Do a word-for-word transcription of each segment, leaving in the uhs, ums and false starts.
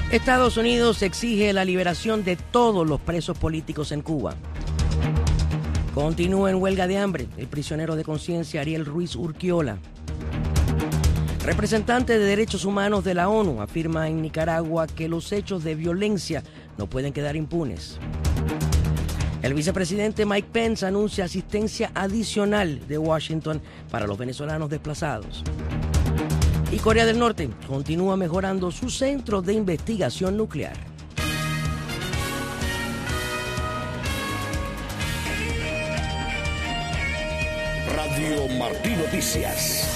Estados Unidos exige la liberación de todos los presos políticos en Cuba. Continúa en huelga de hambre el prisionero de conciencia Ariel Ruiz Urquiola. Representante de derechos humanos de la ONU afirma en Nicaragua que los hechos de violencia no pueden quedar impunes. El vicepresidente Mike Pence anuncia asistencia adicional de Washington para los venezolanos desplazados. Y Corea del Norte continúa mejorando su centro de investigación nuclear. Radio Martí Noticias.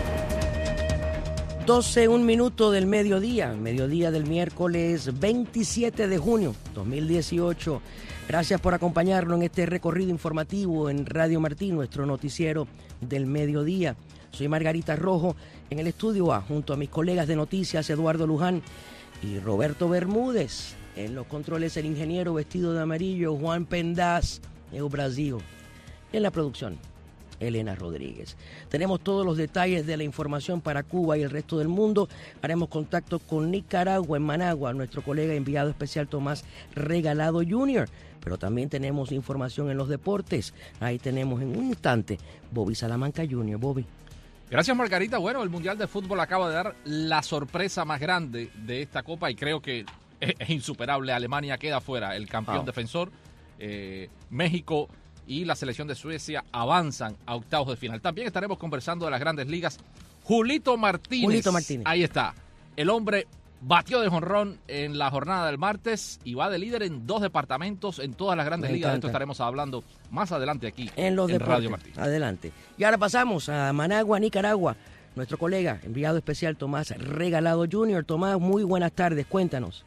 doce, un minuto del mediodía, mediodía del miércoles veintisiete de junio dos mil dieciocho. Gracias por acompañarnos en este recorrido informativo en Radio Martí, nuestro noticiero del mediodía. Soy Margarita Rojo, en el estudio A, junto a mis colegas de noticias Eduardo Luján y Roberto Bermúdez. En los controles el ingeniero vestido de amarillo Juan Pendaz, en Brasil. En la producción Elena Rodríguez. Tenemos todos los detalles de la información para Cuba y el resto del mundo. Haremos contacto con Nicaragua, en Managua, nuestro colega enviado especial Tomás Regalado junior Pero también tenemos información en los deportes. Ahí tenemos en un instante Bobby Salamanca junior Bobby. Gracias, Margarita. Bueno, el Mundial de Fútbol acaba de dar la sorpresa más grande de esta Copa y creo que es, es insuperable. Alemania queda fuera, el campeón oh. defensor. Eh, México y la selección de Suecia avanzan a octavos de final. También estaremos conversando de las grandes ligas. Julito Martínez. Julito Martínez. Ahí está. El hombre batió de jonrón en la jornada del martes y va de líder en dos departamentos en todas las grandes Me ligas. encanta. De esto estaremos hablando más adelante aquí en, los en deportes. Radio Martí. Adelante. Y ahora pasamos a Managua, Nicaragua. Nuestro colega, enviado especial Tomás Regalado junior Tomás, muy buenas tardes. Cuéntanos.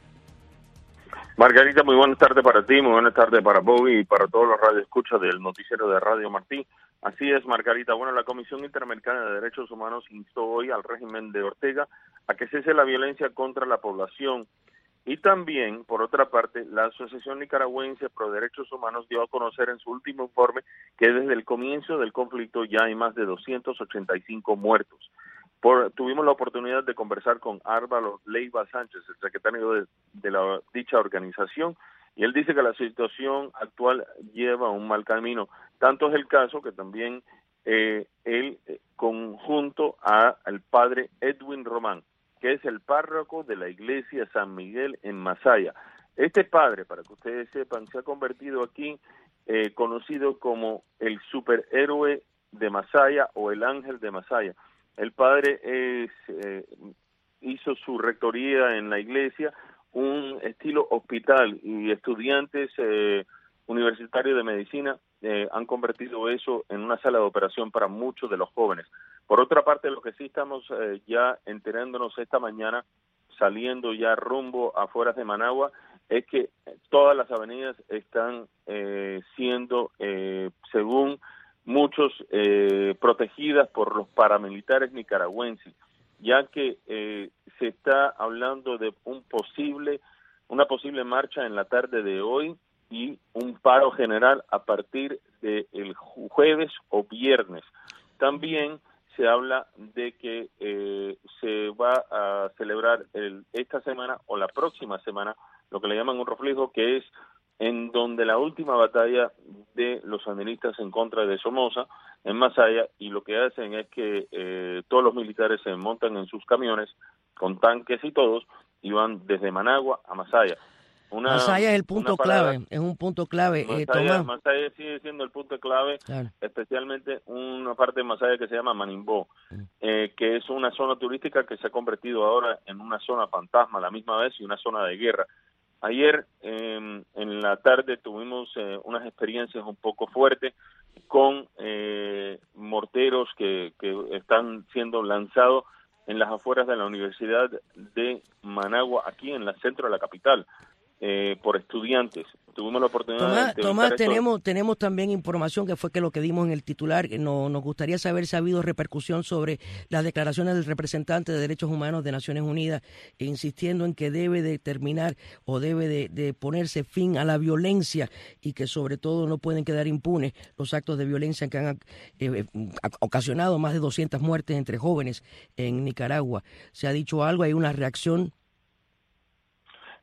Margarita, muy buenas tardes para ti, muy buenas tardes para Bobby y para todos los radioescuchas del noticiero de Radio Martí. Así es, Margarita. Bueno, la Comisión Interamericana de Derechos Humanos instó hoy al régimen de Ortega a que cese la violencia contra la población. Y también, por otra parte, la Asociación Nicaragüense Pro Derechos Humanos dio a conocer en su último informe que desde el comienzo del conflicto ya hay más de doscientos ochenta y cinco muertos. Por, tuvimos la oportunidad de conversar con Álvaro Leiva Sánchez, el secretario de, de la, dicha organización, y él dice que la situación actual lleva un mal camino. Tanto es el caso que también eh, él, eh, conjunto a al padre Edwin Román, que es el párroco de la iglesia San Miguel en Masaya. Este padre, para que ustedes sepan, se ha convertido aquí eh, conocido como el superhéroe de Masaya o el ángel de Masaya. El padre es, eh, hizo su rectoría en la iglesia, un estilo hospital, y estudiantes eh, universitarios de medicina eh, han convertido eso en una sala de operación para muchos de los jóvenes. Por otra parte, lo que sí estamos eh, ya enterándonos esta mañana, saliendo ya rumbo afuera de Managua, es que todas las avenidas están eh, siendo, eh, según muchos, eh, protegidas por los paramilitares nicaragüenses, ya que eh, se está hablando de un posible, una posible marcha en la tarde de hoy y un paro general a partir del jueves o viernes. También se habla de que eh, se va a celebrar el, esta semana o la próxima semana lo que le llaman un reflejo, que es en donde la última batalla de los sandinistas en contra de Somoza, en Masaya, y lo que hacen es que eh, todos los militares se montan en sus camiones, con tanques y todos, y van desde Managua a Masaya. Una, Masaya es el punto clave, es un punto clave. Masaya, eh, Tomás. Masaya sigue siendo el punto clave, claro. Especialmente una parte de Masaya que se llama Manimbó, mm. eh, que es una zona turística que se ha convertido ahora en una zona fantasma a la misma vez y una zona de guerra. Ayer eh, en la tarde tuvimos eh, unas experiencias un poco fuertes con eh, morteros que, que están siendo lanzados en las afueras de la Universidad de Managua, aquí en el centro de la capital. Eh, por estudiantes. Tuvimos la oportunidad Tomás, de... Tomás, tenemos, tenemos también información que fue que lo que dimos en el titular. No, nos gustaría saber si ha habido repercusión sobre las declaraciones del representante de Derechos Humanos de Naciones Unidas, insistiendo en que debe de terminar o debe de, de ponerse fin a la violencia y que sobre todo no pueden quedar impunes los actos de violencia que han eh, ocasionado más de doscientas muertes entre jóvenes en Nicaragua. ¿Se ha dicho algo? ¿Hay una reacción?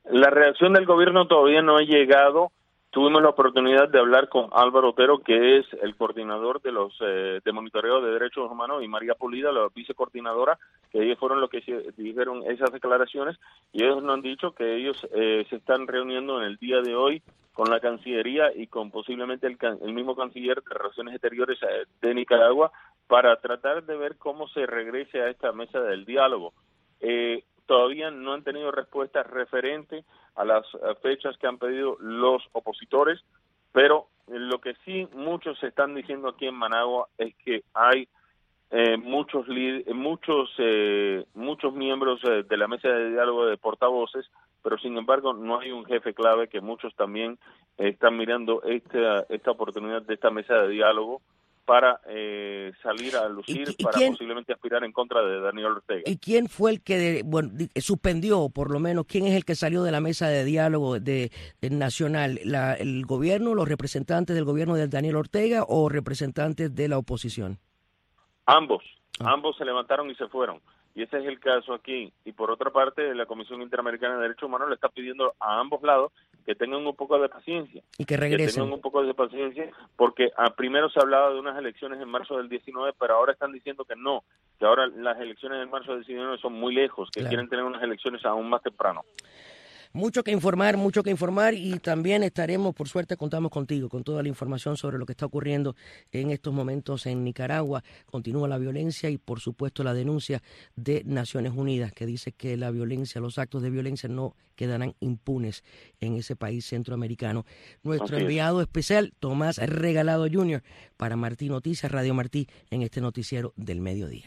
La reacción del gobierno todavía no ha llegado. Tuvimos la oportunidad de hablar con Álvaro Otero, que es el coordinador de los eh, de monitoreo de derechos humanos, y María Pulida, la vicecoordinadora, que ellos fueron los que se, dijeron esas declaraciones, y ellos nos han dicho que ellos eh, se están reuniendo en el día de hoy con la Cancillería y con posiblemente el, el mismo canciller de Relaciones Exteriores de Nicaragua para tratar de ver cómo se regrese a esta mesa del diálogo. Eh, todavía no han tenido respuestas referentes a las fechas que han pedido los opositores, pero lo que sí muchos están diciendo aquí en Managua es que hay eh, muchos muchos eh, muchos miembros eh, de la mesa de diálogo de portavoces, pero sin embargo no hay un jefe clave, que muchos también eh, están mirando esta esta oportunidad de esta mesa de diálogo para eh, salir a lucir, ¿Y, y para quién, posiblemente aspirar en contra de Daniel Ortega. ¿Y quién fue el que bueno, suspendió, por lo menos, quién es el que salió de la mesa de diálogo de, de nacional? La, ¿El gobierno, los representantes del gobierno de Daniel Ortega o representantes de la oposición? Ambos, ah. ambos se levantaron y se fueron. Y ese es el caso aquí. Y por otra parte, la Comisión Interamericana de Derechos Humanos le está pidiendo a ambos lados que tengan un poco de paciencia. Y que regresen. Que tengan un poco de paciencia, porque a primero se hablaba de unas elecciones en marzo del diecinueve, pero ahora están diciendo que no, que ahora las elecciones en marzo del diecinueve son muy lejos, que claro, quieren tener unas elecciones aún más temprano. Mucho que informar, mucho que informar, y también estaremos, por suerte, contamos contigo, con toda la información sobre lo que está ocurriendo en estos momentos en Nicaragua. Continúa la violencia y, por supuesto, la denuncia de Naciones Unidas, que dice que la violencia, los actos de violencia no quedarán impunes en ese país centroamericano. Nuestro okay. enviado especial, Tomás Regalado junior, para Martí Noticias, Radio Martí, en este noticiero del mediodía.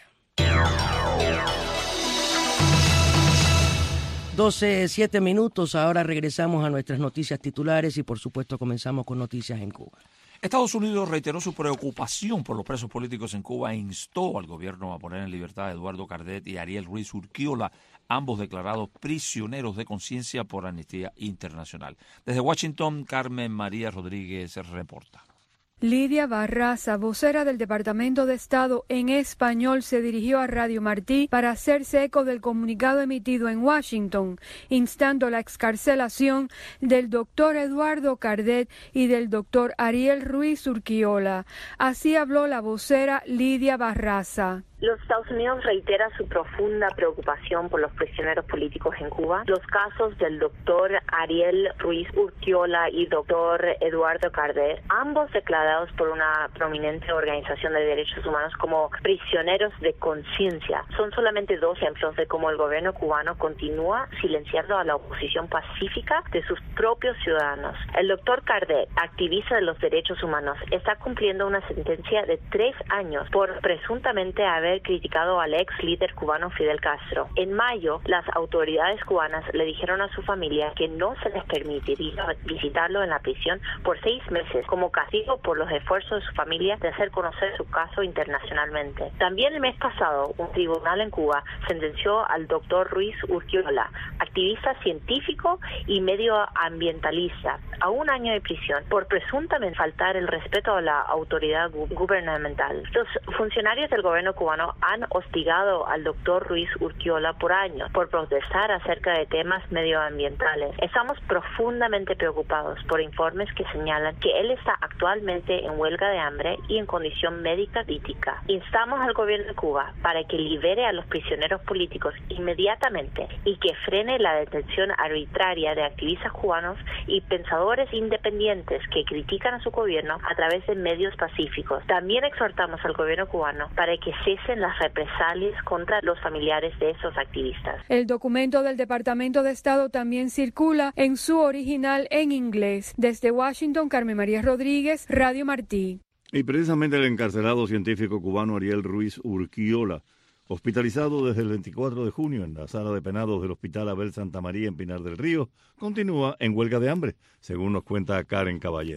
doce, siete minutos, ahora regresamos a nuestras noticias titulares y por supuesto comenzamos con noticias en Cuba. Estados Unidos reiteró su preocupación por los presos políticos en Cuba e instó al gobierno a poner en libertad a Eduardo Cardet y Ariel Ruiz Urquiola, ambos declarados prisioneros de conciencia por Amnistía Internacional. Desde Washington, Carmen María Rodríguez reporta. Lidia Barraza, vocera del Departamento de Estado en español, se dirigió a Radio Martí para hacerse eco del comunicado emitido en Washington, instando la excarcelación del doctor Eduardo Cardet y del doctor Ariel Ruiz Urquiola. Así habló la vocera Lidia Barraza. Los Estados Unidos reitera su profunda preocupación por los prisioneros políticos en Cuba. Los casos del doctor Ariel Ruiz Urquiola y doctor Eduardo Cardet, ambos declarados por una prominente organización de derechos humanos como prisioneros de conciencia, son solamente dos ejemplos de cómo el gobierno cubano continúa silenciando a la oposición pacífica de sus propios ciudadanos. El doctor Cardet, activista de los derechos humanos, está cumpliendo una sentencia de tres años por presuntamente haber criticado al ex líder cubano Fidel Castro. En mayo, las autoridades cubanas le dijeron a su familia que no se les permitiría visitarlo en la prisión por seis meses como castigo por los esfuerzos de su familia de hacer conocer su caso internacionalmente. También el mes pasado, un tribunal en Cuba sentenció al doctor Ruiz Urquiola, activista científico y medioambientalista, a un año de prisión por presuntamente faltar el respeto a la autoridad gu- gubernamental. Los funcionarios del gobierno cubano han hostigado al doctor Ruiz Urquiola por años por protestar acerca de temas medioambientales. Estamos profundamente preocupados por informes que señalan que él está actualmente en huelga de hambre y en condición médica crítica. Instamos al gobierno de Cuba para que libere a los prisioneros políticos inmediatamente y que frene la detención arbitraria de activistas cubanos y pensadores independientes que critican a su gobierno a través de medios pacíficos. También exhortamos al gobierno cubano para que cese las represalias contra los familiares de esos activistas. El documento del Departamento de Estado también circula en su original en inglés. Desde Washington, Carmen María Rodríguez, Radio Martí. Y precisamente el encarcelado científico cubano Ariel Ruiz Urquiola, hospitalizado desde el veinticuatro de junio en la sala de penados del Hospital Abel Santa María en Pinar del Río, continúa en huelga de hambre, según nos cuenta Karen Caballero.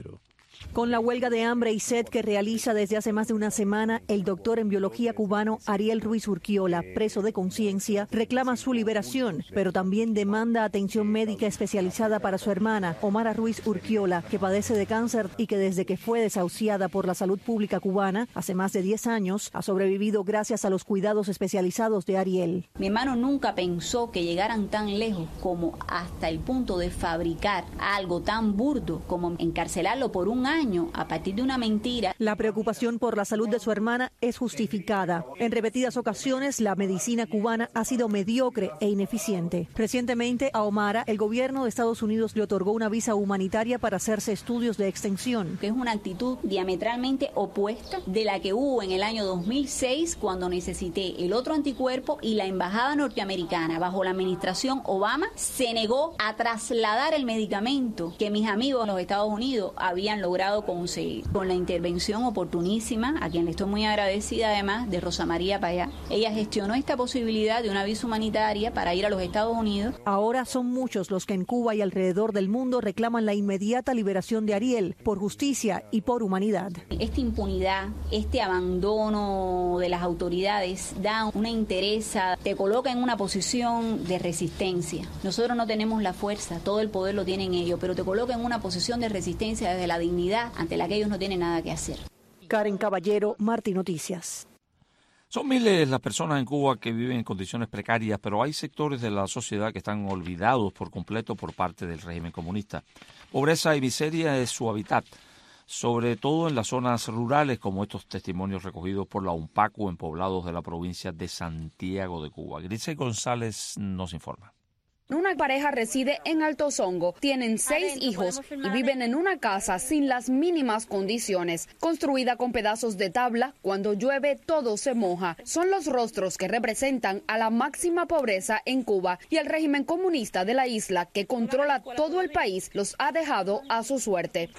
Con la huelga de hambre y sed que realiza desde hace más de una semana, el doctor en biología cubano Ariel Ruiz Urquiola, preso de conciencia, reclama su liberación, pero también demanda atención médica especializada para su hermana, Omara Ruiz Urquiola, que padece de cáncer y que desde que fue desahuciada por la salud pública cubana hace más de diez años, ha sobrevivido gracias a los cuidados especializados de Ariel. Mi hermano nunca pensó que llegaran tan lejos como hasta el punto de fabricar algo tan burdo como encarcelarlo por un año a partir de una mentira. La preocupación por la salud de su hermana es justificada. En repetidas ocasiones, la medicina cubana ha sido mediocre e ineficiente. Recientemente, a Omara, el gobierno de Estados Unidos le otorgó una visa humanitaria para hacerse estudios de extensión. Que es una actitud diametralmente opuesta de la que hubo en el año dos mil seis, cuando necesité el otro anticuerpo y la embajada norteamericana, bajo la administración Obama, se negó a trasladar el medicamento que mis amigos en los Estados Unidos habían logrado conseguir. Con la intervención oportunísima, a quien le estoy muy agradecida además, de Rosa María Payá, ella gestionó esta posibilidad de una visa humanitaria para ir a los Estados Unidos. Ahora son muchos los que en Cuba y alrededor del mundo reclaman la inmediata liberación de Ariel, por justicia y por humanidad. Esta impunidad, este abandono de las autoridades da una interesa, te coloca en una posición de resistencia. Nosotros no tenemos la fuerza, todo el poder lo tienen ellos, pero te coloca en una posición de resistencia desde la dignidad ante la que ellos no tienen nada que hacer. Karen Caballero, Martí Noticias. Son miles las personas en Cuba que viven en condiciones precarias, pero hay sectores de la sociedad que están olvidados por completo por parte del régimen comunista. Pobreza y miseria es su hábitat, sobre todo en las zonas rurales, como estos testimonios recogidos por la UNPACU en poblados de la provincia de Santiago de Cuba. Grisel González nos informa. Una pareja reside en Alto Songo, tienen seis hijos y viven en una casa sin las mínimas condiciones, construida con pedazos de tabla. Cuando llueve todo se moja. Son los rostros que representan a la máxima pobreza en Cuba, y el régimen comunista de la isla, que controla todo el país, los ha dejado a su suerte.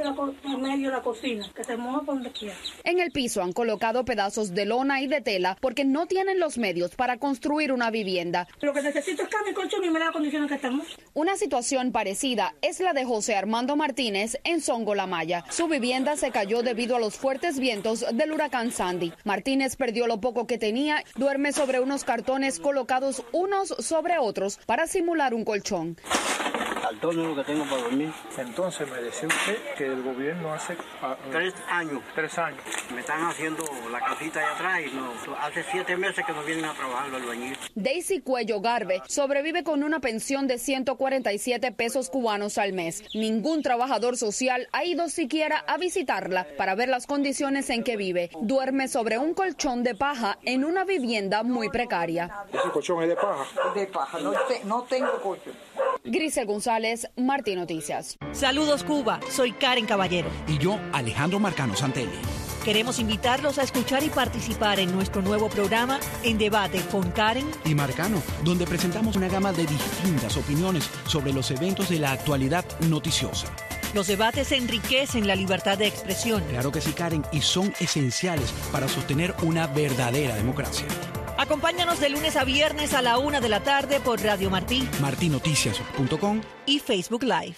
En el piso han colocado pedazos de lona y de tela porque no tienen los medios para construir una vivienda. Lo que necesito es cama y colchón y me condiciones que estamos. Una situación parecida es la de José Armando Martínez en Songo La Maya. Su vivienda se cayó debido a los fuertes vientos del huracán Sandy. Martínez perdió lo poco que tenía, duerme sobre unos cartones colocados unos sobre otros para simular un colchón. Cartones es lo que tengo para dormir. Entonces me decía usted que el gobierno hace uh, tres años. Tres años. Me están haciendo la casita allá atrás y no, hace siete meses que no vienen a trabajar los albañiles. Daisy Cuello Garbe sobrevive con una pensión de ciento cuarenta y siete pesos cubanos al mes. Ningún trabajador social ha ido siquiera a visitarla para ver las condiciones en que vive. Duerme sobre un colchón de paja en una vivienda muy precaria. ¿Ese colchón es de paja? De paja, no, te, no tengo colchón. Grisel González, Martí Noticias. Saludos Cuba, soy Karen Caballero. Y yo, Alejandro Marcano Santelli. Queremos invitarlos a escuchar y participar en nuestro nuevo programa En Debate con Karen y Marcano, donde presentamos una gama de distintas opiniones sobre los eventos de la actualidad noticiosa. Los debates enriquecen la libertad de expresión. Claro que sí, Karen, y son esenciales para sostener una verdadera democracia. Acompáñanos de lunes a viernes a la una de la tarde por Radio Martí, martí noticias punto com y Facebook Live.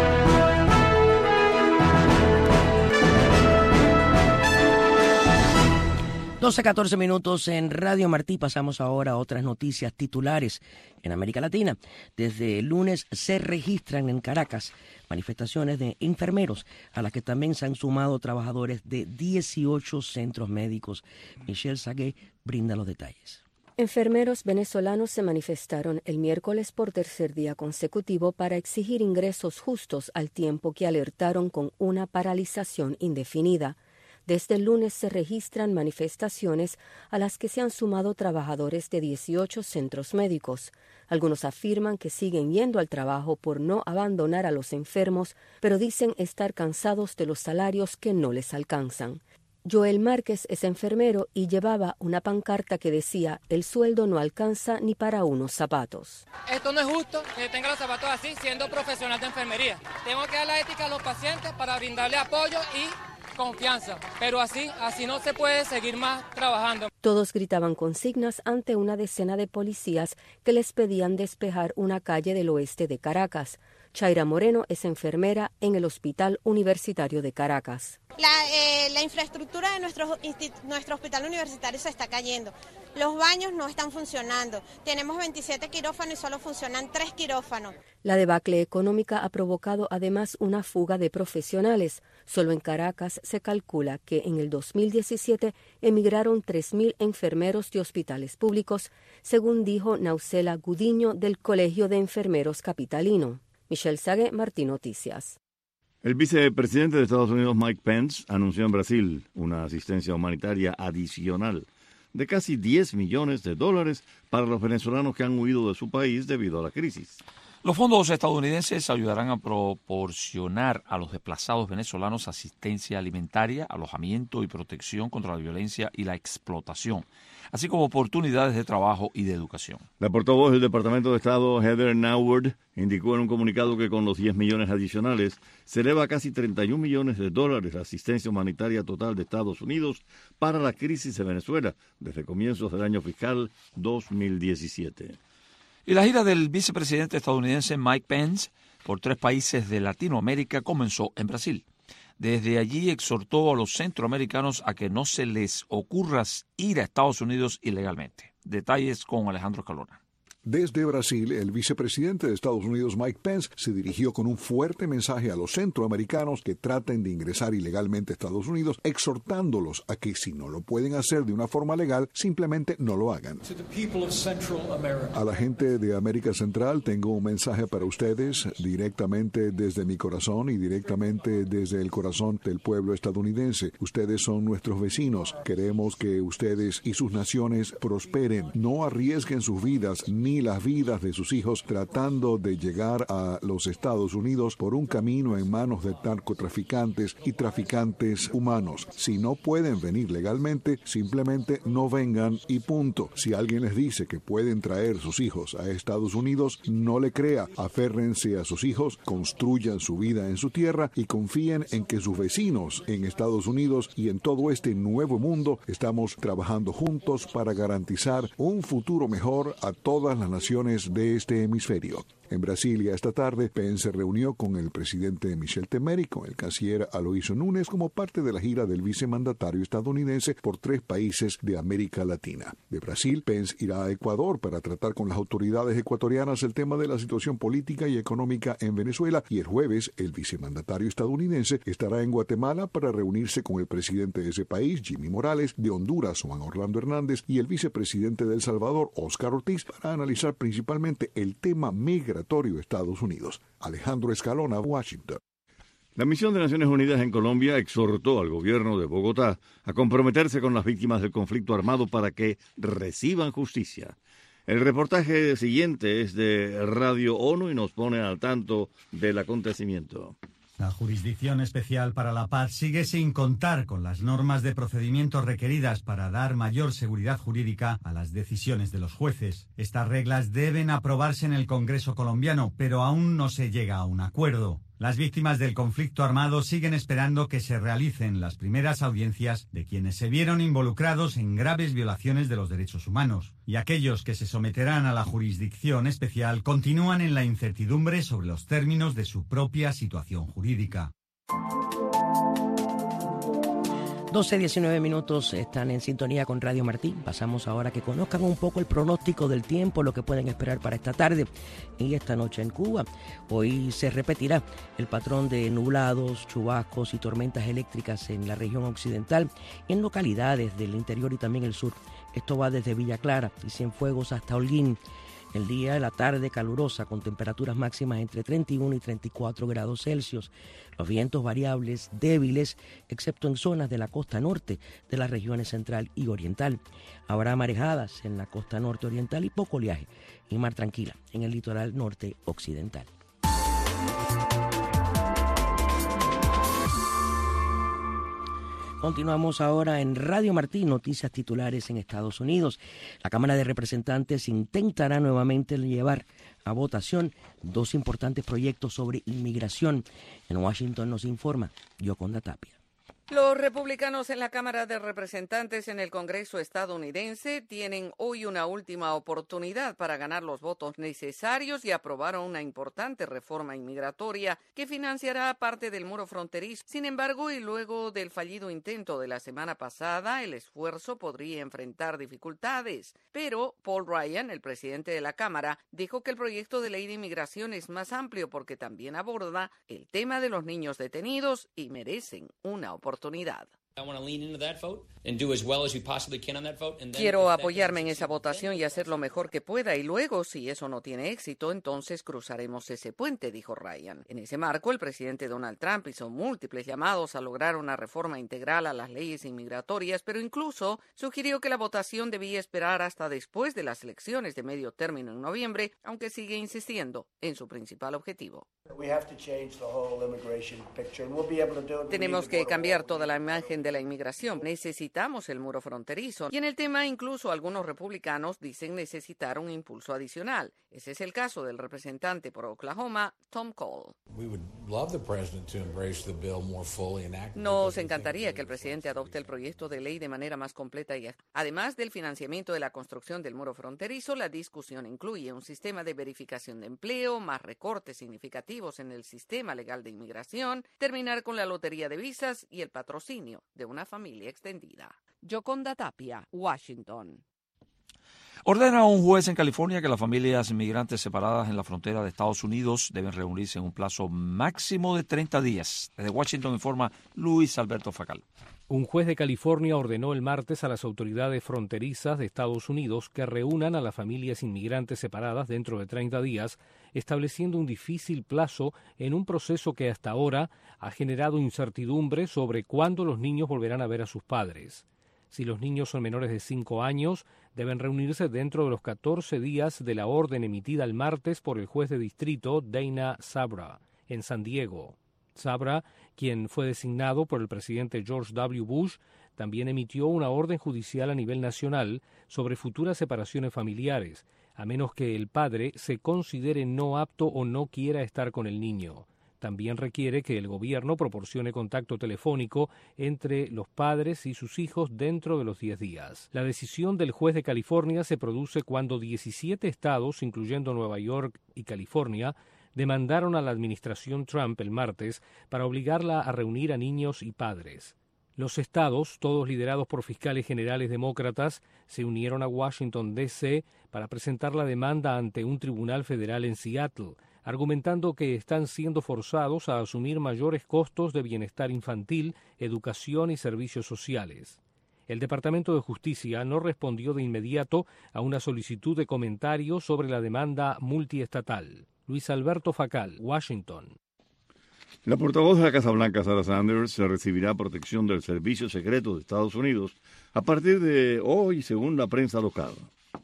doce catorce minutos en Radio Martí. Pasamos ahora a otras noticias titulares en América Latina. Desde el lunes se registran en Caracas manifestaciones de enfermeros, a las que también se han sumado trabajadores de dieciocho centros médicos. Michelle Sagué brinda los detalles. Enfermeros venezolanos se manifestaron el miércoles por tercer día consecutivo para exigir ingresos justos, al tiempo que alertaron con una paralización indefinida. Desde el lunes se registran manifestaciones a las que se han sumado trabajadores de dieciocho centros médicos. Algunos afirman que siguen yendo al trabajo por no abandonar a los enfermos, pero dicen estar cansados de los salarios que no les alcanzan. Joel Márquez es enfermero y llevaba una pancarta que decía: el sueldo no alcanza ni para unos zapatos. Esto no es justo que tenga los zapatos así siendo profesional de enfermería. Tengo que dar la ética a los pacientes para brindarle apoyo y confianza, pero así, así no se puede seguir más trabajando. Todos gritaban consignas ante una decena de policías que les pedían despejar una calle del oeste de Caracas. Chaira Moreno es enfermera en el Hospital Universitario de Caracas. La, eh, la infraestructura de nuestro, nuestro hospital universitario se está cayendo. Los baños no están funcionando. Tenemos veintisiete quirófanos y solo funcionan tres quirófanos. La debacle económica ha provocado además una fuga de profesionales. Solo en Caracas se calcula que en el dos mil diecisiete emigraron tres mil enfermeros de hospitales públicos, según dijo Nausela Gudiño del Colegio de Enfermeros Capitalino. Michelle Sague, Martín Noticias. El vicepresidente de Estados Unidos, Mike Pence, anunció en Brasil una asistencia humanitaria adicional de casi diez millones de dólares para los venezolanos que han huido de su país debido a la crisis. Los fondos estadounidenses ayudarán a proporcionar a los desplazados venezolanos asistencia alimentaria, alojamiento y protección contra la violencia y la explotación, así como oportunidades de trabajo y de educación. La portavoz del Departamento de Estado, Heather Nauert, indicó en un comunicado que con los diez millones adicionales se eleva a casi treinta y un millones de dólares la asistencia humanitaria total de Estados Unidos para la crisis de Venezuela desde comienzos del año fiscal dos mil diecisiete. Y la gira del vicepresidente estadounidense Mike Pence por tres países de Latinoamérica comenzó en Brasil. Desde allí exhortó a los centroamericanos a que no se les ocurra ir a Estados Unidos ilegalmente. Detalles con Alejandro Escalona. Desde Brasil, el vicepresidente de Estados Unidos, Mike Pence, se dirigió con un fuerte mensaje a los centroamericanos que traten de ingresar ilegalmente a Estados Unidos, exhortándolos a que si no lo pueden hacer de una forma legal, simplemente no lo hagan. A la gente de América Central tengo un mensaje para ustedes directamente desde mi corazón y directamente desde el corazón del pueblo estadounidense. Ustedes son nuestros vecinos. Queremos que ustedes y sus naciones prosperen. No arriesguen sus vidas ni las vidas de sus hijos tratando de llegar a los Estados Unidos por un camino en manos de narcotraficantes y traficantes humanos. Si no pueden venir legalmente, simplemente no vengan y punto. Si alguien les dice que pueden traer sus hijos a Estados Unidos, no le crea. Aférrense a sus hijos, construyan su vida en su tierra y confíen en que sus vecinos en Estados Unidos y en todo este nuevo mundo estamos trabajando juntos para garantizar un futuro mejor a todas las naciones de este hemisferio. En Brasilia esta tarde, Pence se reunió con el presidente Michel Temer y con el canciller Aloysio Nunes como parte de la gira del vicemandatario estadounidense por tres países de América Latina. De Brasil, Pence irá a Ecuador para tratar con las autoridades ecuatorianas el tema de la situación política y económica en Venezuela, y el jueves el vicemandatario estadounidense estará en Guatemala para reunirse con el presidente de ese país, Jimmy Morales, de Honduras, Juan Orlando Hernández, y el vicepresidente de El Salvador, Óscar Ortiz, para analizar principalmente el tema migratorio Estados Unidos. Alejandro Escalona, Washington. La misión de Naciones Unidas en Colombia exhortó al gobierno de Bogotá a comprometerse con las víctimas del conflicto armado para que reciban justicia. El reportaje siguiente es de Radio ONU y nos pone al tanto del acontecimiento. La Jurisdicción Especial para la Paz sigue sin contar con las normas de procedimiento requeridas para dar mayor seguridad jurídica a las decisiones de los jueces. Estas reglas deben aprobarse en el Congreso colombiano, pero aún no se llega a un acuerdo. Las víctimas del conflicto armado siguen esperando que se realicen las primeras audiencias de quienes se vieron involucrados en graves violaciones de los derechos humanos. Y aquellos que se someterán a la jurisdicción especial continúan en la incertidumbre sobre los términos de su propia situación jurídica. doce diecinueve minutos, están en sintonía con Radio Martí. Pasamos ahora a que conozcan un poco el pronóstico del tiempo, lo que pueden esperar para esta tarde y esta noche en Cuba. Hoy se repetirá el patrón de nublados, chubascos y tormentas eléctricas en la región occidental y en localidades del interior y también el sur. Esto va desde Villa Clara y Cienfuegos hasta Holguín. El día, la tarde calurosa con temperaturas máximas entre treinta y uno y treinta y cuatro grados Celsius. Los vientos variables, débiles, excepto en zonas de la costa norte de las regiones central y oriental. Habrá marejadas en la costa norte oriental y poco oleaje y mar tranquila en el litoral norte occidental. Continuamos ahora en Radio Martí, noticias titulares en Estados Unidos. La Cámara de Representantes intentará nuevamente llevar a votación dos importantes proyectos sobre inmigración. En Washington nos informa Yoconda Tapia. Los republicanos en la Cámara de Representantes en el Congreso estadounidense tienen hoy una última oportunidad para ganar los votos necesarios y aprobar una importante reforma inmigratoria que financiará parte del muro fronterizo. Sin embargo, y luego del fallido intento de la semana pasada, el esfuerzo podría enfrentar dificultades. Pero Paul Ryan, el presidente de la Cámara, dijo que el proyecto de ley de inmigración es más amplio porque también aborda el tema de los niños detenidos y merecen una oportunidad. Quiero apoyarme en esa votación y hacer lo mejor que pueda y luego, si eso no tiene éxito, entonces cruzaremos ese puente, dijo Ryan. En ese marco, el presidente Donald Trump hizo múltiples llamados a lograr una reforma integral a las leyes inmigratorias, pero incluso sugirió que la votación debía esperar hasta después de las elecciones de medio término en noviembre, aunque sigue insistiendo en su principal objetivo. Tenemos que cambiar toda la imagen de la inmigración. Necesitamos el muro fronterizo. Y en el tema, incluso algunos republicanos dicen necesitar un impulso adicional. Ese es el caso del representante por Oklahoma, Tom Cole. Nos encantaría que el presidente adopte el proyecto de ley de manera más completa y además del financiamiento de la construcción del muro fronterizo, la discusión incluye un sistema de verificación de empleo, más recortes significativos en el sistema legal de inmigración, terminar con la lotería de visas y el patrocinio de una familia extendida. Yoconda Tapia, Washington. Ordena un juez en California que las familias inmigrantes separadas en la frontera de Estados Unidos deben reunirse en un plazo máximo de treinta días. Desde Washington informa Luis Alberto Facal. Un juez de California ordenó el martes a las autoridades fronterizas de Estados Unidos que reúnan a las familias inmigrantes separadas dentro de treinta días, estableciendo un difícil plazo en un proceso que hasta ahora ha generado incertidumbre sobre cuándo los niños volverán a ver a sus padres. Si los niños son menores de cinco años, deben reunirse dentro de los catorce días de la orden emitida el martes por el juez de distrito Dana Sabra, en San Diego. Sabra, quien fue designado por el presidente George W. Bush, también emitió una orden judicial a nivel nacional sobre futuras separaciones familiares, a menos que el padre se considere no apto o no quiera estar con el niño. También requiere que el gobierno proporcione contacto telefónico entre los padres y sus hijos dentro de los diez días. La decisión del juez de California se produce cuando diecisiete estados, incluyendo Nueva York y California, demandaron a la administración Trump el martes para obligarla a reunir a niños y padres. Los estados, todos liderados por fiscales generales demócratas, se unieron a Washington, D C para presentar la demanda ante un tribunal federal en Seattle, argumentando que están siendo forzados a asumir mayores costos de bienestar infantil, educación y servicios sociales. El Departamento de Justicia no respondió de inmediato a una solicitud de comentarios sobre la demanda multiestatal. Luis Alberto Facal, Washington. La portavoz de la Casa Blanca, Sarah Sanders, recibirá protección del Servicio Secreto de Estados Unidos a partir de hoy, según la prensa local.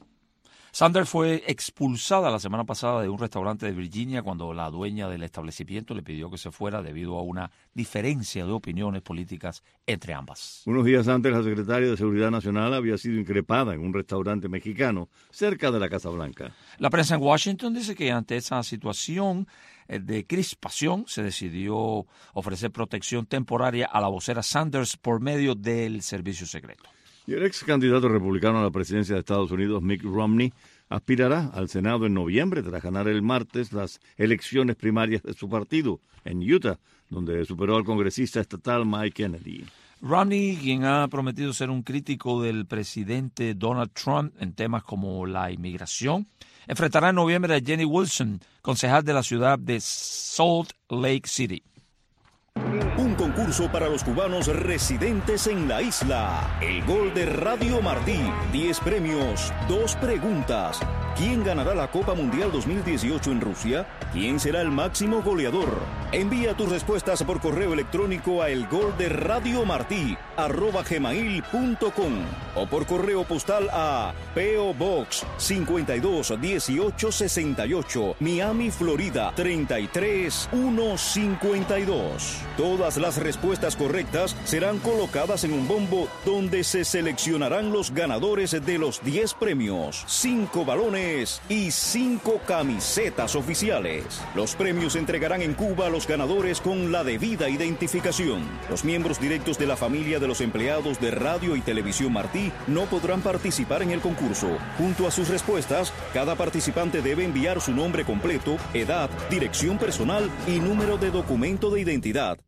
Sanders fue expulsada la semana pasada de un restaurante de Virginia cuando la dueña del establecimiento le pidió que se fuera debido a una diferencia de opiniones políticas entre ambas. Unos días antes, la secretaria de Seguridad Nacional había sido increpada en un restaurante mexicano cerca de la Casa Blanca. La prensa en Washington dice que ante esa situación de crispación se decidió ofrecer protección temporaria a la vocera Sanders por medio del servicio secreto. Y el ex candidato republicano a la presidencia de Estados Unidos, Mitt Romney, aspirará al Senado en noviembre tras ganar el martes las elecciones primarias de su partido en Utah, donde superó al congresista estatal Mike Kennedy. Romney, quien ha prometido ser un crítico del presidente Donald Trump en temas como la inmigración, enfrentará en noviembre a Jenny Wilson, concejal de la ciudad de Salt Lake City. Un concurso para los cubanos residentes en la isla. El gol de Radio Martí. diez premios, dos preguntas. ¿Quién ganará la Copa Mundial dos mil dieciocho en Rusia? ¿Quién será el máximo goleador? Envía tus respuestas por correo electrónico a El Gol de Radio Martí arroba gmail punto com o por correo postal a P O Box cincuenta y dos dieciocho sesenta y ocho, Miami, Florida treinta y tres mil ciento cincuenta y dos. Todas las respuestas correctas serán colocadas en un bombo donde se seleccionarán los ganadores de los diez premios, cinco balones y cinco camisetas oficiales. Los premios se entregarán en Cuba a los ganadores con la debida identificación. Los miembros directos de la familia de los empleados de Radio y Televisión Martí no podrán participar en el concurso. Junto a sus respuestas, cada participante debe enviar su nombre completo, edad, dirección personal y número de documento de identidad.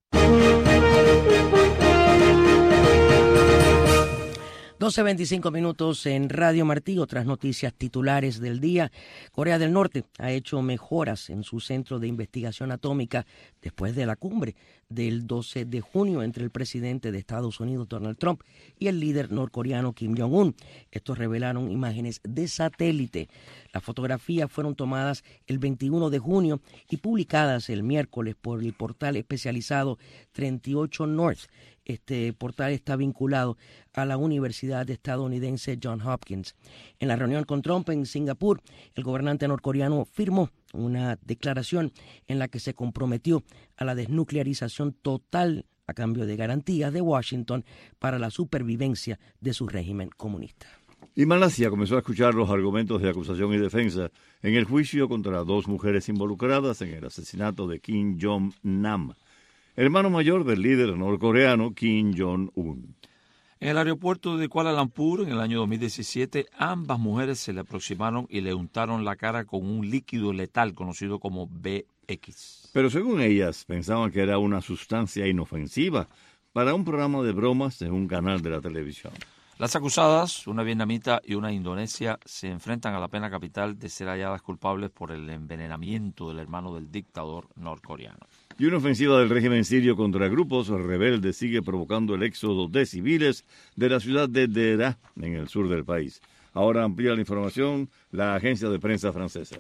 doce veinticinco minutos en Radio Martí. Otras noticias titulares del día. Corea del Norte ha hecho mejoras en su centro de investigación atómica después de la cumbre del doce de junio entre el presidente de Estados Unidos, Donald Trump, y el líder norcoreano Kim Jong-un. Estos revelaron imágenes de satélite. Las fotografías fueron tomadas el veintiuno de junio y publicadas el miércoles por el portal especializado treinta y ocho North. Este portal está vinculado a la Universidad estadounidense Johns Hopkins. En la reunión con Trump en Singapur, el gobernante norcoreano firmó una declaración en la que se comprometió a la desnuclearización total a cambio de garantías de Washington para la supervivencia de su régimen comunista. Y Malasia comenzó a escuchar los argumentos de acusación y defensa en el juicio contra dos mujeres involucradas en el asesinato de Kim Jong-nam, hermano mayor del líder norcoreano Kim Jong-un. En el aeropuerto de Kuala Lumpur, en el año dos mil diecisiete, ambas mujeres se le aproximaron y le untaron la cara con un líquido letal conocido como B X. Pero según ellas, pensaban que era una sustancia inofensiva para un programa de bromas en un canal de la televisión. Las acusadas, una vietnamita y una indonesia, se enfrentan a la pena capital de ser halladas culpables por el envenenamiento del hermano del dictador norcoreano. Y una ofensiva del régimen sirio contra grupos rebeldes sigue provocando el éxodo de civiles de la ciudad de Deraa, en el sur del país. Ahora amplía la información la agencia de prensa francesa.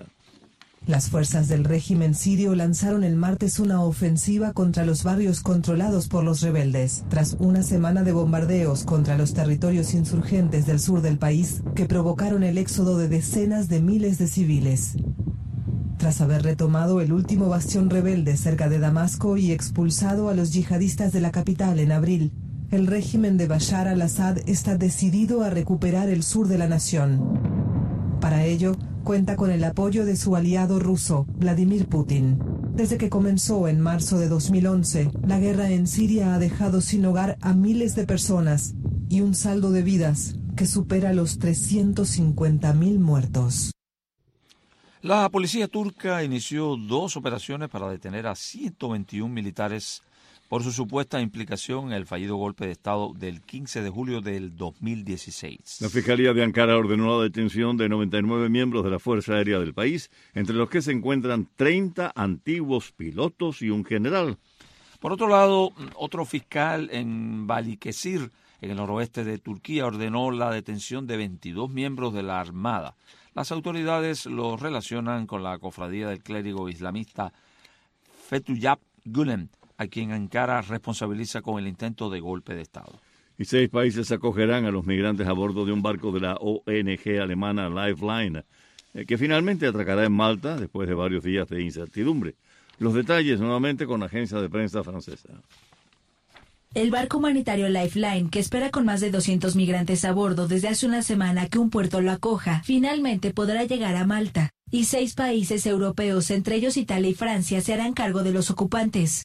Las fuerzas del régimen sirio lanzaron el martes una ofensiva contra los barrios controlados por los rebeldes, tras una semana de bombardeos contra los territorios insurgentes del sur del país que provocaron el éxodo de decenas de miles de civiles. Tras haber retomado el último bastión rebelde cerca de Damasco y expulsado a los yihadistas de la capital en abril, el régimen de Bashar al-Assad está decidido a recuperar el sur de la nación. Para ello, cuenta con el apoyo de su aliado ruso, Vladimir Putin. Desde que comenzó en marzo de dos mil once, la guerra en Siria ha dejado sin hogar a miles de personas y un saldo de vidas que supera los trescientos cincuenta mil muertos. La policía turca inició dos operaciones para detener a ciento veintiún militares por su supuesta implicación en el fallido golpe de Estado del quince de julio del dos mil dieciséis. La Fiscalía de Ankara ordenó la detención de noventa y nueve miembros de la Fuerza Aérea del país, entre los que se encuentran treinta antiguos pilotos y un general. Por otro lado, otro fiscal en Balıkesir, en el noroeste de Turquía, ordenó la detención de veintidós miembros de la Armada. Las autoridades los relacionan con la cofradía del clérigo islamista Fethullah Gülen, a quien Ankara responsabiliza con el intento de golpe de Estado. Y seis países acogerán a los migrantes a bordo de un barco de la O N G alemana Lifeline, que finalmente atracará en Malta después de varios días de incertidumbre. Los detalles nuevamente con la agencia de prensa francesa. El barco humanitario Lifeline, que espera con más de doscientos migrantes a bordo desde hace una semana que un puerto lo acoja, finalmente podrá llegar a Malta. Y seis países europeos, entre ellos Italia y Francia, se harán cargo de los ocupantes.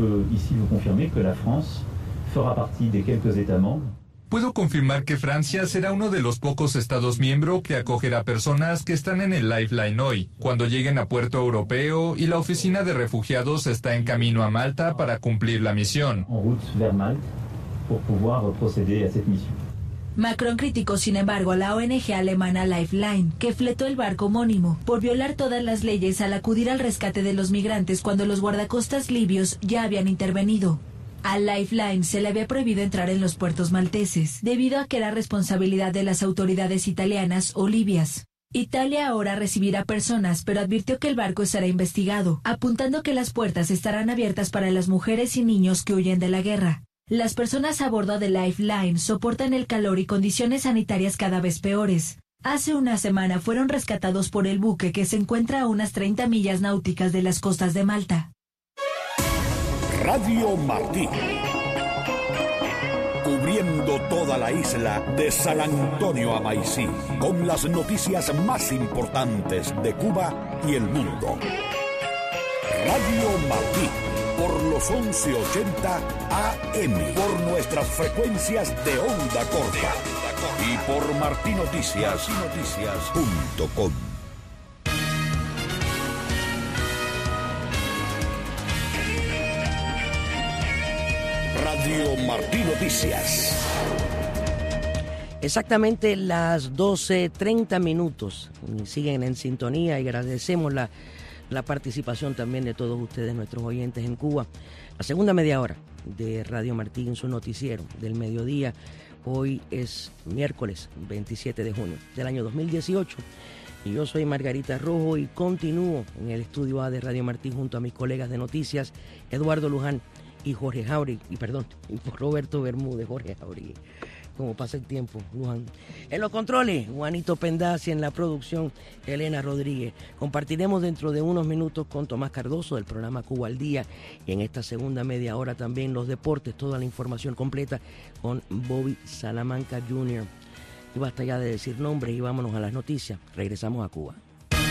Puedo confirmar que Francia será uno de los pocos Estados miembros que acogerá personas que están en el Lifeline hoy, cuando lleguen a puerto europeo, y la oficina de refugiados está en camino a Malta para cumplir la misión. Macron criticó, sin embargo, a la O N G alemana Lifeline, que fletó el barco homónimo, por violar todas las leyes al acudir al rescate de los migrantes cuando los guardacostas libios ya habían intervenido. Al Lifeline se le había prohibido entrar en los puertos malteses, debido a que era responsabilidad de las autoridades italianas o libias. Italia ahora recibirá personas, pero advirtió que el barco será investigado, apuntando que las puertas estarán abiertas para las mujeres y niños que huyen de la guerra. Las personas a bordo de Lifeline soportan el calor y condiciones sanitarias cada vez peores. Hace una semana fueron rescatados por el buque que se encuentra a unas treinta millas náuticas de las costas de Malta. Radio Martí. Cubriendo toda la isla de San Antonio a Maicí, con las noticias más importantes de Cuba y el mundo. Radio Martí, por los once ochenta A M, por nuestras frecuencias de onda corta y por martinoticias punto com. Radio Martí Noticias. Exactamente las doce treinta minutos. Siguen en sintonía y agradecemos la, la participación también de todos ustedes, nuestros oyentes en Cuba. La segunda media hora de Radio Martí en su noticiero del mediodía. Hoy es miércoles veintisiete de junio del año dos mil dieciocho. Y yo soy Margarita Rojo y continúo en el estudio A de Radio Martí junto a mis colegas de noticias, Eduardo Luján y Jorge Jauregui, y perdón, y por Roberto Bermúdez, Jorge Jauregui, como pasa el tiempo, Luján. En los controles, Juanito Pendazzi, en la producción, Elena Rodríguez. Compartiremos dentro de unos minutos con Tomás Cardoso del programa Cuba al Día, y en esta segunda media hora también los deportes, toda la información completa con Bobby Salamanca junior Y basta ya de decir nombres y vámonos a las noticias. Regresamos a Cuba.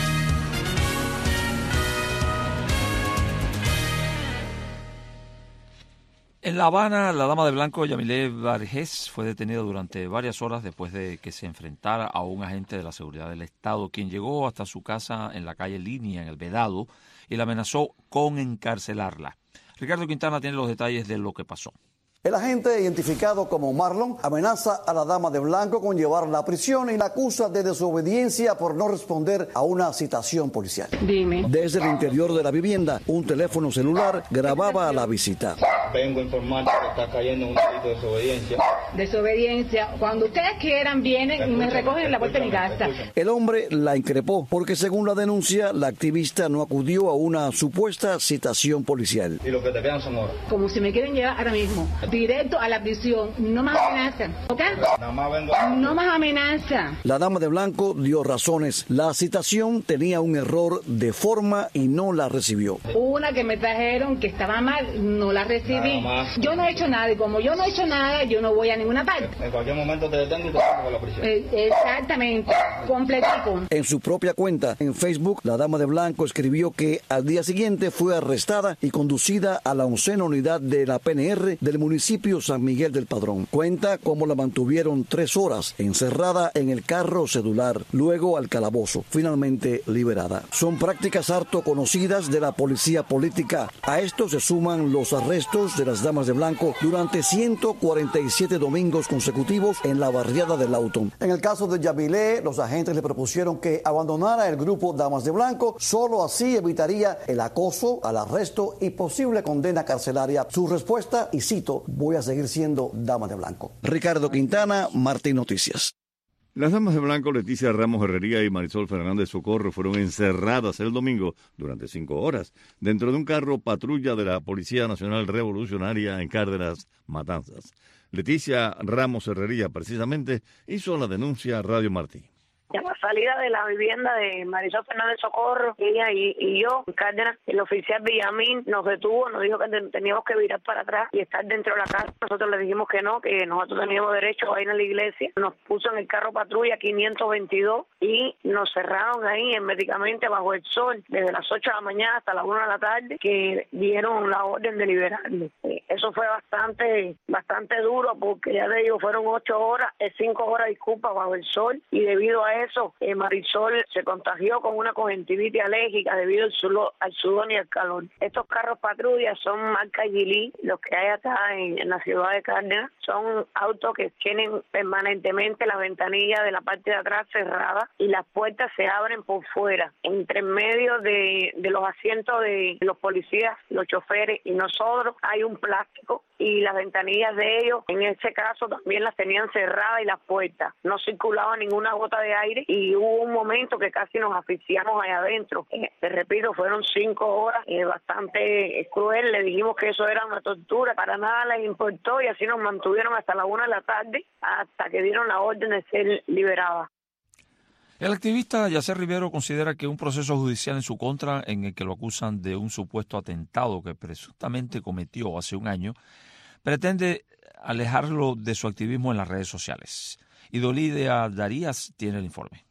En La Habana, la dama de blanco Yamile Vargés fue detenida durante varias horas después de que se enfrentara a un agente de la seguridad del Estado, quien llegó hasta su casa en la calle Línea, en El Vedado, y la amenazó con encarcelarla. Ricardo Quintana tiene los detalles de lo que pasó. El agente, identificado como Marlon, amenaza a la dama de blanco con llevarla a prisión y la acusa de desobediencia por no responder a una citación policial. Dime. Desde el interior de la vivienda, un teléfono celular grababa a la visita. Vengo a informar que está cayendo un delito de desobediencia. Desobediencia. Cuando ustedes quieran, vienen y me recogen en la puerta de mi casa. El hombre la increpó porque, según la denuncia, la activista no acudió a una supuesta citación policial. Y lo que te quedan son horas. Como si me quieren llevar ahora mismo. Directo a la prisión, no más amenaza, ¿ok? Nada más vengo. No más amenaza. La dama de blanco dio razones. La citación tenía un error de forma y no la recibió. Una que me trajeron que estaba mal, no la recibí. Yo no he hecho nada y como yo no he hecho nada, yo no voy a ninguna parte. En cualquier momento te detengo y te saco por la prisión. Eh, exactamente, completico. En su propia cuenta en Facebook, la dama de blanco escribió que al día siguiente fue arrestada y conducida a la oncena unidad de la P N R del municipio San Miguel del Padrón. Cuenta cómo la mantuvieron tres horas encerrada en el carro celular, luego al calabozo, finalmente liberada. Son prácticas harto conocidas de la policía política. A esto se suman los arrestos de las damas de blanco durante ciento cuarenta y siete domingos consecutivos en la barriada del Lautón. En el caso de Yamile, los agentes le propusieron que abandonara el grupo Damas de Blanco, solo así evitaría el acoso, al arresto y posible condena carcelaria. Su respuesta, y cito, voy a seguir siendo dama de blanco. Ricardo Quintana, Martín Noticias. Las damas de blanco Leticia Ramos Herrería y Marisol Fernández Socorro fueron encerradas el domingo durante cinco horas dentro de un carro patrulla de la Policía Nacional Revolucionaria en Cárdenas, Matanzas. Leticia Ramos Herrería precisamente hizo la denuncia a Radio Martí. A la salida de la vivienda de Marisol Fernández Socorro, ella y, y yo, Cárdenas, el oficial Villamín nos detuvo, nos dijo que teníamos que virar para atrás y estar dentro de la casa. Nosotros le dijimos que no, que nosotros teníamos derecho a ir a la iglesia. Nos puso en el carro patrulla quinientos veintidós y nos cerraron ahí herméticamente bajo el sol desde las ocho de la mañana hasta las una de la tarde, que dieron la orden de liberarnos. Eso fue bastante bastante duro porque ya te digo, fueron ocho horas, cinco horas, disculpa, bajo el sol, y debido a eso, eh, Marisol se contagió con una conjuntivitis alérgica debido al sudor, al sudor y al calor. Estos carros patrullas son marca Gili, los que hay acá en, en la ciudad de Cárdenas. Son autos que tienen permanentemente la ventanilla de la parte de atrás cerrada y las puertas se abren por fuera. Entre medio de, de los asientos de los policías, los choferes y nosotros hay un plástico y las ventanillas de ellos, en ese caso, también las tenían cerradas y las puertas. No circulaba ninguna gota de aire y hubo un momento que casi nos asfixiamos allá adentro. Eh, te repito, fueron cinco horas, eh, bastante cruel. Le dijimos que eso era una tortura, para nada les importó y así nos mantuvieron hasta la una de la tarde, hasta que dieron la orden de ser liberadas. El activista Yacer Rivero considera que un proceso judicial en su contra, en el que lo acusan de un supuesto atentado que presuntamente cometió hace un año, pretende alejarlo de su activismo en las redes sociales. Idolídea Darías tiene el informe.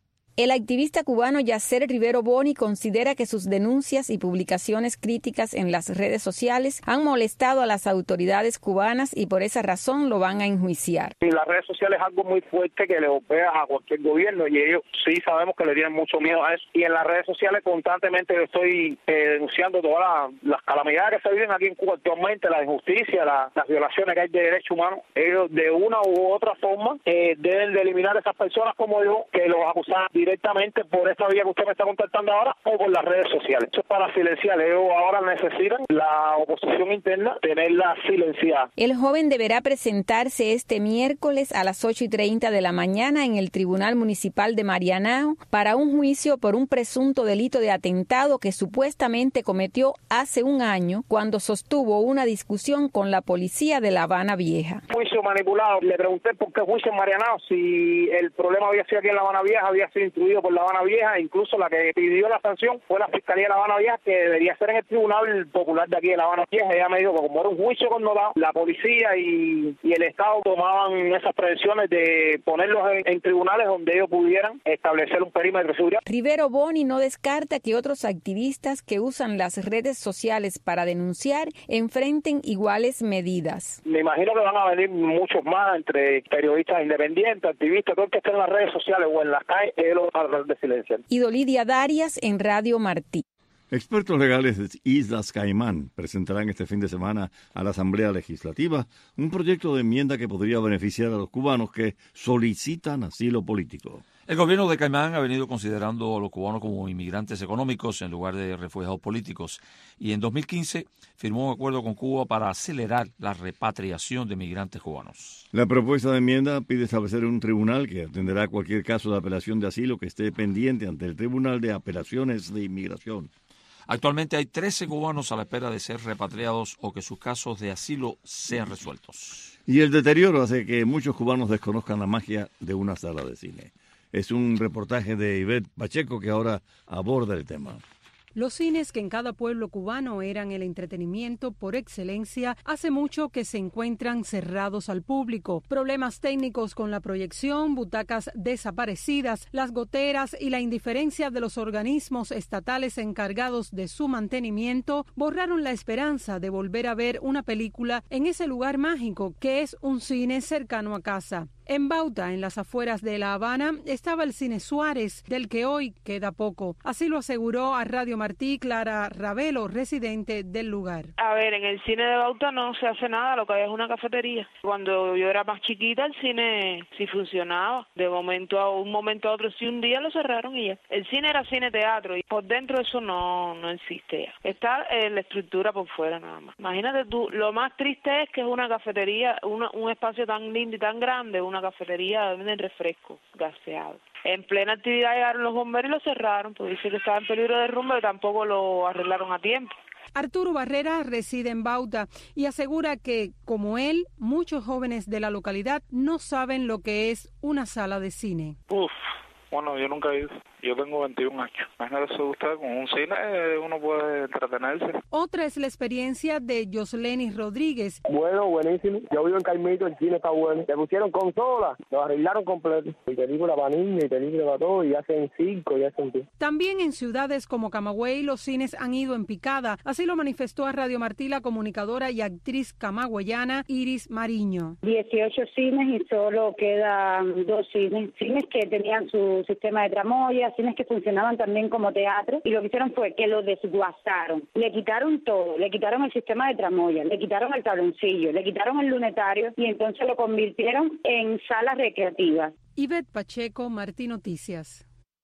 El activista cubano Yacer Rivero Boni considera que sus denuncias y publicaciones críticas en las redes sociales han molestado a las autoridades cubanas y por esa razón lo van a enjuiciar. Y las redes sociales es algo muy fuerte que le golpea a cualquier gobierno y ellos sí sabemos que le tienen mucho miedo a eso. Y en las redes sociales constantemente yo estoy eh, denunciando todas las, las calamidades que se viven aquí en Cuba actualmente, la injusticia, la, las violaciones que hay de derechos humanos. Ellos de una u otra forma eh, deben de eliminar a esas personas como yo que los acusaban directamente por esta vía que usted me está contactando ahora o por las redes sociales. Eso es para silenciar. Ellos ahora necesitan la oposición interna tenerla silenciada. El joven deberá presentarse este miércoles a las ocho y treinta de la mañana en el Tribunal Municipal de Marianao para un juicio por un presunto delito de atentado que supuestamente cometió hace un año cuando sostuvo una discusión con la policía de La Habana Vieja. Juicio manipulado. Le pregunté por qué juicio en Marianao, si el problema había sido aquí en La Habana Vieja, había sido instruido por La Habana Vieja, incluso la que pidió la sanción fue la Fiscalía de La Habana Vieja, que debería ser en el Tribunal Popular de aquí de La Habana Vieja. Ella me dijo que como era un juicio connotado, la policía y, y el Estado tomaban esas prevenciones de ponerlos en, en tribunales donde ellos pudieran establecer un perímetro de seguridad. Rivero Boni no descarta que otros activistas que usan las redes sociales para denunciar enfrenten iguales medidas. Me imagino que van a venir muchos más, entre periodistas independientes, activistas, todo el que esté en las redes sociales o en las calles, ellos van a de silencio. Idolídea Darias en Radio Martí. Expertos legales de Islas Caimán presentarán este fin de semana a la Asamblea Legislativa un proyecto de enmienda que podría beneficiar a los cubanos que solicitan asilo político. El gobierno de Caimán ha venido considerando a los cubanos como inmigrantes económicos en lugar de refugiados políticos y en dos mil quince firmó un acuerdo con Cuba para acelerar la repatriación de migrantes cubanos. La propuesta de enmienda pide establecer un tribunal que atenderá cualquier caso de apelación de asilo que esté pendiente ante el Tribunal de Apelaciones de Inmigración. Actualmente hay trece cubanos a la espera de ser repatriados o que sus casos de asilo sean resueltos. Y el deterioro hace que muchos cubanos desconozcan la magia de una sala de cine. Es un reportaje de Ivette Pacheco que ahora aborda el tema. Los cines que en cada pueblo cubano eran el entretenimiento por excelencia, hace mucho que se encuentran cerrados al público. Problemas técnicos con la proyección, butacas desaparecidas, las goteras y la indiferencia de los organismos estatales encargados de su mantenimiento borraron la esperanza de volver a ver una película en ese lugar mágico que es un cine cercano a casa. En Bauta, en las afueras de La Habana, estaba el Cine Suárez, del que hoy queda poco. Así lo aseguró a Radio Martí Clara Ravelo, residente del lugar. A ver, en el cine de Bauta no se hace nada, lo que hay es una cafetería. Cuando yo era más chiquita, el cine sí funcionaba. De momento a un momento a otro, sí, un día lo cerraron y ya. El cine era cine-teatro y por dentro eso no, no existe ya. Está eh, la estructura por fuera nada más. Imagínate tú, lo más triste es que es una cafetería, una, un espacio tan lindo y tan grande, una cafetería de refresco gaseado. En plena actividad llegaron los bomberos y lo cerraron, porque dice que estaba en peligro de derrumbe y tampoco lo arreglaron a tiempo. Arturo Barrera reside en Bauta y asegura que, como él, muchos jóvenes de la localidad no saben lo que es una sala de cine. Uf, bueno, yo nunca he ido. Yo tengo veintiún años. Imagínate usted, con un cine uno puede entretenerse. Otra es la experiencia de Yosleni Rodríguez. Bueno, buenísimo. Yo vivo en Caimito, el cine está bueno. Le pusieron consola, lo arreglaron completo. Y película para niños, y película para todo, y hacen circo, y hacen todo. También en ciudades como Camagüey los cines han ido en picada. Así lo manifestó a Radio Martí la comunicadora y actriz camagüeyana Iris Mariño. dieciocho cines y solo quedan dos cines. Cines que tenían su sistema de tramoya, cines que funcionaban también como teatro, y lo que hicieron fue que lo desguazaron, le quitaron todo, le quitaron el sistema de tramoya, le quitaron el tabloncillo, le quitaron el lunetario y entonces lo convirtieron en salas recreativas. Ivette Pacheco, Martí Noticias.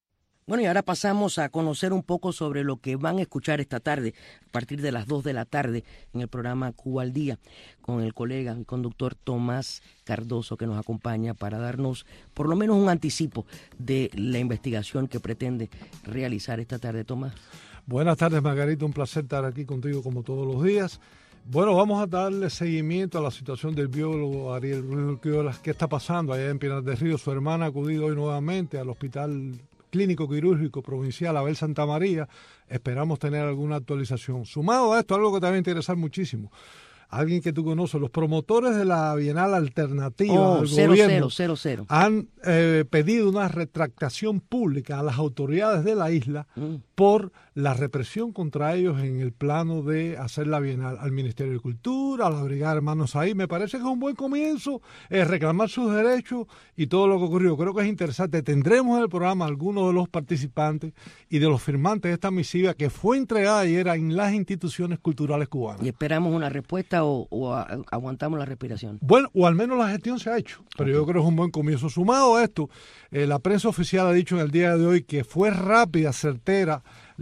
Bueno, y ahora pasamos a conocer un poco sobre lo que van a escuchar esta tarde, a partir de las dos de la tarde, en el programa Cuba al Día, con el colega y conductor Tomás Cardoso, que nos acompaña para darnos por lo menos un anticipo de la investigación que pretende realizar esta tarde. Tomás. Buenas tardes, Margarita, un placer estar aquí contigo como todos los días. Bueno, vamos a darle seguimiento a la situación del biólogo Ariel Ruiz Urquiola. ¿Qué está pasando allá en Pinar del Río? Su hermana ha acudido hoy nuevamente al Hospital Clínico Quirúrgico Provincial Abel Santa María. Esperamos tener alguna actualización. Sumado a esto, algo que te va a interesar muchísimo. Alguien que tú conoces, los promotores de la Bienal Alternativa oh, del cero, gobierno cero, cero, cero. han eh, pedido una retractación pública a las autoridades de la isla mm. por la represión contra ellos en el plano de hacer la Bienal, al Ministerio de Cultura, a la Brigada Hermanos ahí. Me parece que es un buen comienzo, eh, reclamar sus derechos y todo lo que ocurrió. Creo que es interesante. Tendremos en el programa algunos de los participantes y de los firmantes de esta misiva que fue entregada ayer en las instituciones culturales cubanas. Y esperamos una respuesta o, o a, aguantamos la respiración. Bueno, o al menos la gestión se ha hecho, pero okay. Yo creo que es un buen comienzo. Sumado a esto, eh, la prensa oficial ha dicho en el día de hoy que fue rápida, certera,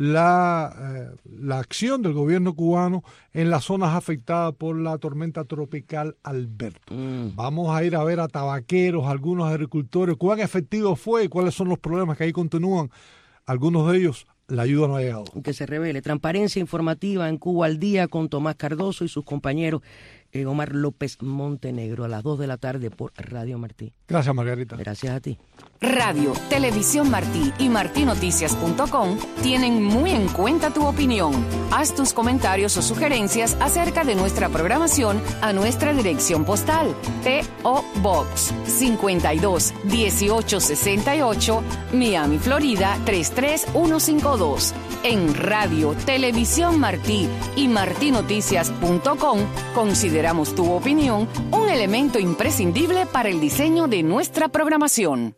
La, eh, la acción del gobierno cubano en las zonas afectadas por la tormenta tropical Alberto. Mm. Vamos a ir a ver a tabaqueros, algunos agricultores, cuán efectivo fue y cuáles son los problemas que ahí continúan. Algunos de ellos, la ayuda no ha llegado. Que se revele. Transparencia informativa en Cuba al Día con Tomás Cardoso y sus compañeros eh, Omar López Montenegro a las dos de la tarde por Radio Martí. Gracias, Margarita. Gracias a ti. Radio, Televisión Martí y martí noticias punto com tienen muy en cuenta tu opinión. Haz tus comentarios o sugerencias acerca de nuestra programación a nuestra dirección postal P O Box cincuenta y dos dieciocho sesenta y ocho, Miami, Florida tres tres uno cinco dos. En Radio, Televisión Martí y martí noticias punto com consideramos tu opinión un elemento imprescindible para el diseño de nuestra programación.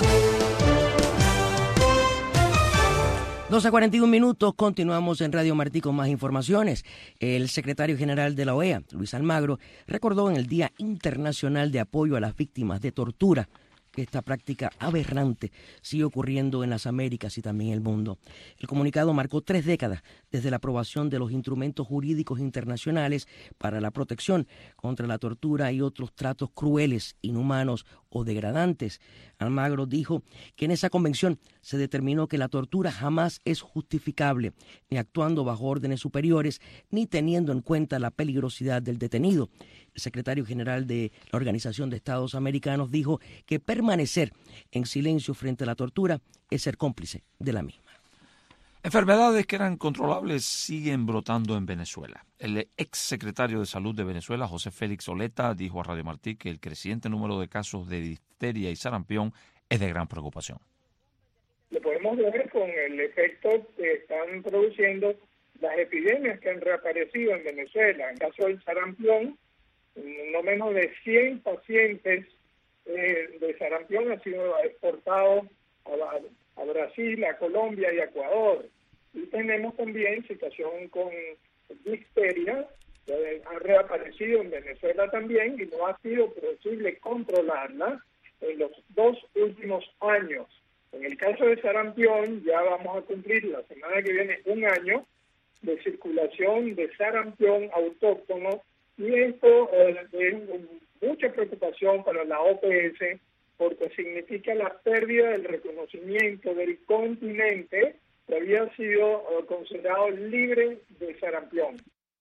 doce cuarenta y un minutos, continuamos en Radio Martí con más informaciones. El secretario general de la O E A, Luis Almagro, recordó en el Día Internacional de Apoyo a las Víctimas de Tortura que esta práctica aberrante sigue ocurriendo en las Américas y también en el mundo. El comunicado marcó tres décadas desde la aprobación de los instrumentos jurídicos internacionales para la protección contra la tortura y otros tratos crueles, inhumanos o degradantes. Almagro dijo que en esa convención se determinó que la tortura jamás es justificable, ni actuando bajo órdenes superiores, ni teniendo en cuenta la peligrosidad del detenido. El secretario general de la Organización de Estados Americanos dijo que permanecer en silencio frente a la tortura es ser cómplice de la misma. Enfermedades que eran controlables siguen brotando en Venezuela. El ex secretario de Salud de Venezuela, José Félix Oleta, dijo a Radio Martí que el creciente número de casos de difteria y sarampión es de gran preocupación. Lo podemos ver con el efecto que están produciendo las epidemias que han reaparecido en Venezuela. En caso del sarampión, no menos de cien pacientes eh, de sarampión han sido exportados a, a Brasil, a Colombia y a Ecuador. Y tenemos también situación con difteria, que ha reaparecido en Venezuela también y no ha sido posible controlarla en los dos últimos años. En el caso de sarampión ya vamos a cumplir la semana que viene un año de circulación de sarampión autóctono. Y esto eh, es mucha preocupación para la O P S porque significa la pérdida del reconocimiento del continente que había sido eh, considerado libre de sarampión.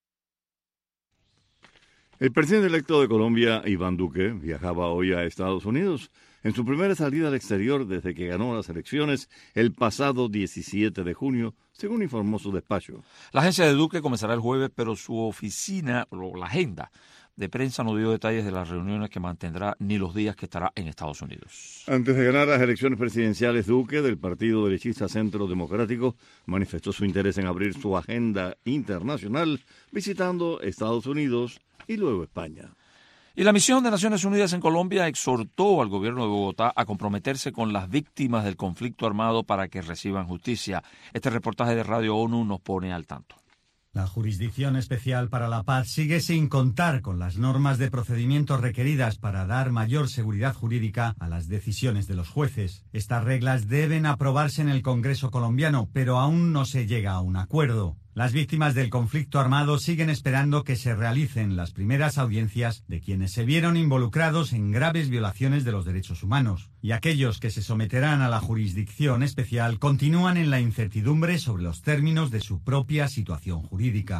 El presidente electo de Colombia, Iván Duque, viajaba hoy a Estados Unidos en su primera salida al exterior desde que ganó las elecciones el pasado diecisiete de junio, según informó su despacho. La agencia de Duque comenzará el jueves, pero su oficina, o la agenda de prensa, no dio detalles de las reuniones que mantendrá ni los días que estará en Estados Unidos. Antes de ganar las elecciones presidenciales, Duque, del partido derechista Centro Democrático, manifestó su interés en abrir su agenda internacional, visitando Estados Unidos y luego España. Y la misión de Naciones Unidas en Colombia exhortó al gobierno de Bogotá a comprometerse con las víctimas del conflicto armado para que reciban justicia. Este reportaje de Radio ONU nos pone al tanto. La Jurisdicción Especial para la Paz sigue sin contar con las normas de procedimiento requeridas para dar mayor seguridad jurídica a las decisiones de los jueces. Estas reglas deben aprobarse en el Congreso colombiano, pero aún no se llega a un acuerdo. Las víctimas del conflicto armado siguen esperando que se realicen las primeras audiencias de quienes se vieron involucrados en graves violaciones de los derechos humanos. Y aquellos que se someterán a la jurisdicción especial continúan en la incertidumbre sobre los términos de su propia situación jurídica.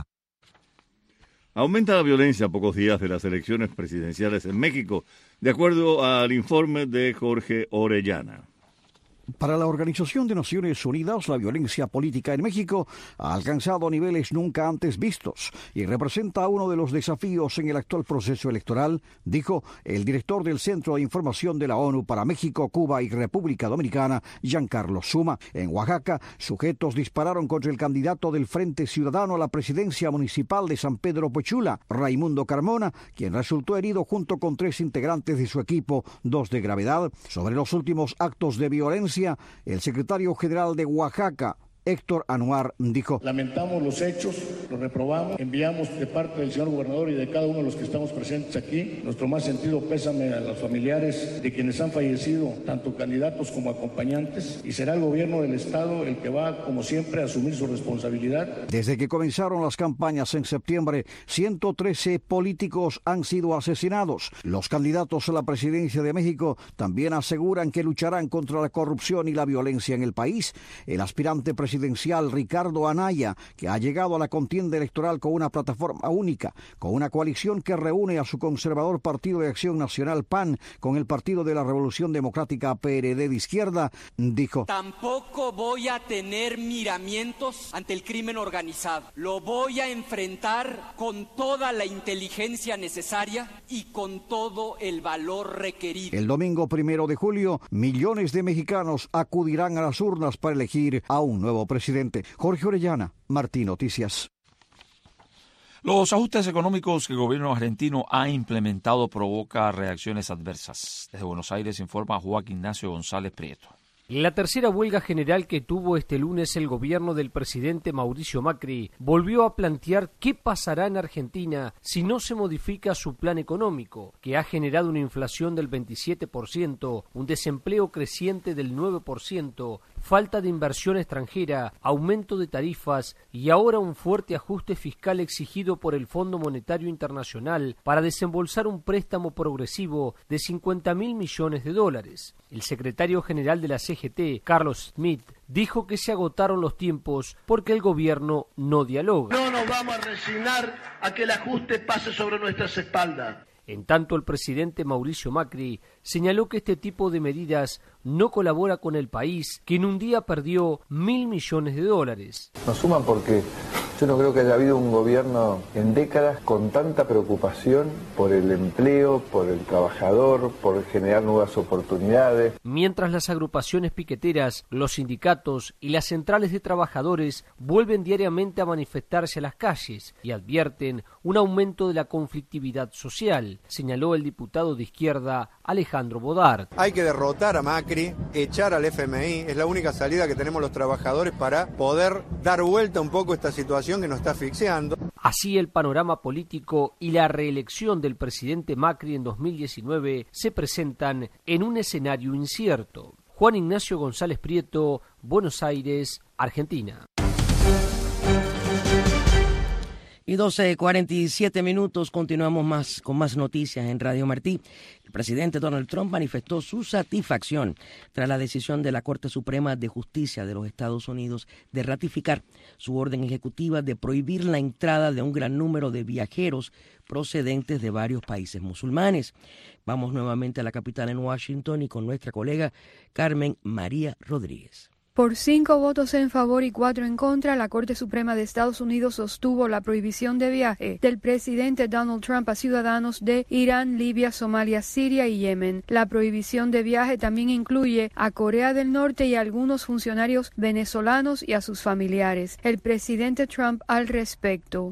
Aumenta la violencia a pocos días de las elecciones presidenciales en México, de acuerdo al informe de Jorge Orellana. Para la Organización de Naciones Unidas, la violencia política en México ha alcanzado niveles nunca antes vistos y representa uno de los desafíos en el actual proceso electoral, dijo el director del Centro de Información de la ONU para México, Cuba y República Dominicana, Giancarlo Suma. En Oaxaca, sujetos dispararon contra el candidato del Frente Ciudadano a la presidencia municipal de San Pedro Pochula, Raimundo Carmona, quien resultó herido junto con tres integrantes de su equipo, dos de gravedad. Sobre los últimos actos de violencia, el secretario general de Oaxaca, Héctor Anuar, dijo: lamentamos los hechos, los reprobamos, enviamos de parte del señor gobernador y de cada uno de los que estamos presentes aquí nuestro más sentido pésame a los familiares de quienes han fallecido, tanto candidatos como acompañantes, y será el gobierno del estado el que va, como siempre, a asumir su responsabilidad. Desde que comenzaron las campañas en septiembre, ciento trece políticos han sido asesinados. Los candidatos a la presidencia de México también aseguran que lucharán contra la corrupción y la violencia en el país. El aspirante presidencial presidencial Ricardo Anaya, que ha llegado a la contienda electoral con una plataforma única, con una coalición que reúne a su conservador Partido de Acción Nacional P A N con el Partido de la Revolución Democrática P R D de izquierda, dijo: tampoco voy a tener miramientos ante el crimen organizado. Lo voy a enfrentar con toda la inteligencia necesaria y con todo el valor requerido. El domingo primero de julio, millones de mexicanos acudirán a las urnas para elegir a un nuevo presidente. Jorge Orellana, Martín Noticias. Los ajustes económicos que el gobierno argentino ha implementado provoca reacciones adversas. Desde Buenos Aires informa Juan Ignacio González Prieto. La tercera huelga general que tuvo este lunes el gobierno del presidente Mauricio Macri volvió a plantear qué pasará en Argentina si no se modifica su plan económico, que ha generado una inflación del veintisiete por ciento, un desempleo creciente del nueve por ciento, falta de inversión extranjera, aumento de tarifas y ahora un fuerte ajuste fiscal exigido por el Fondo Monetario Internacional para desembolsar un préstamo progresivo de cincuenta mil millones de dólares. El secretario general de la C G T, Carlos Smith, dijo que se agotaron los tiempos porque el gobierno no dialoga. No nos vamos a resignar a que el ajuste pase sobre nuestras espaldas. En tanto, el presidente Mauricio Macri señaló que este tipo de medidas no colabora con el país, que en un día perdió mil millones de dólares. Nos suman porque yo no creo que haya habido un gobierno en décadas con tanta preocupación por el empleo, por el trabajador, por generar nuevas oportunidades. Mientras las agrupaciones piqueteras, los sindicatos y las centrales de trabajadores vuelven diariamente a manifestarse a las calles y advierten un aumento de la conflictividad social, señaló el diputado de izquierda Alejandro Bodart. Hay que derrotar a Macri, echar al F M I, es la única salida que tenemos los trabajadores para poder dar vuelta un poco a esta situación que nos está asfixiando. Así el panorama político y la reelección del presidente Macri en dos mil diecinueve se presentan en un escenario incierto. Juan Ignacio González Prieto, Buenos Aires, Argentina. Y doce cuarenta y siete minutos, continuamos más con más noticias en Radio Martí. El presidente Donald Trump manifestó su satisfacción tras la decisión de la Corte Suprema de Justicia de los Estados Unidos de ratificar su orden ejecutiva de prohibir la entrada de un gran número de viajeros procedentes de varios países musulmanes. Vamos nuevamente a la capital en Washington y con nuestra colega Carmen María Rodríguez. Por cinco votos en favor y cuatro en contra, la Corte Suprema de Estados Unidos sostuvo la prohibición de viaje del presidente Donald Trump a ciudadanos de Irán, Libia, Somalia, Siria y Yemen. La prohibición de viaje también incluye a Corea del Norte y a algunos funcionarios venezolanos y a sus familiares. El presidente Trump al respecto.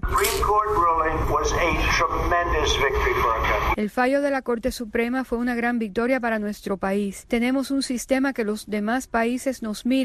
El fallo de la Corte Suprema fue una gran victoria para nuestro país. Tenemos un sistema que los demás países nos miran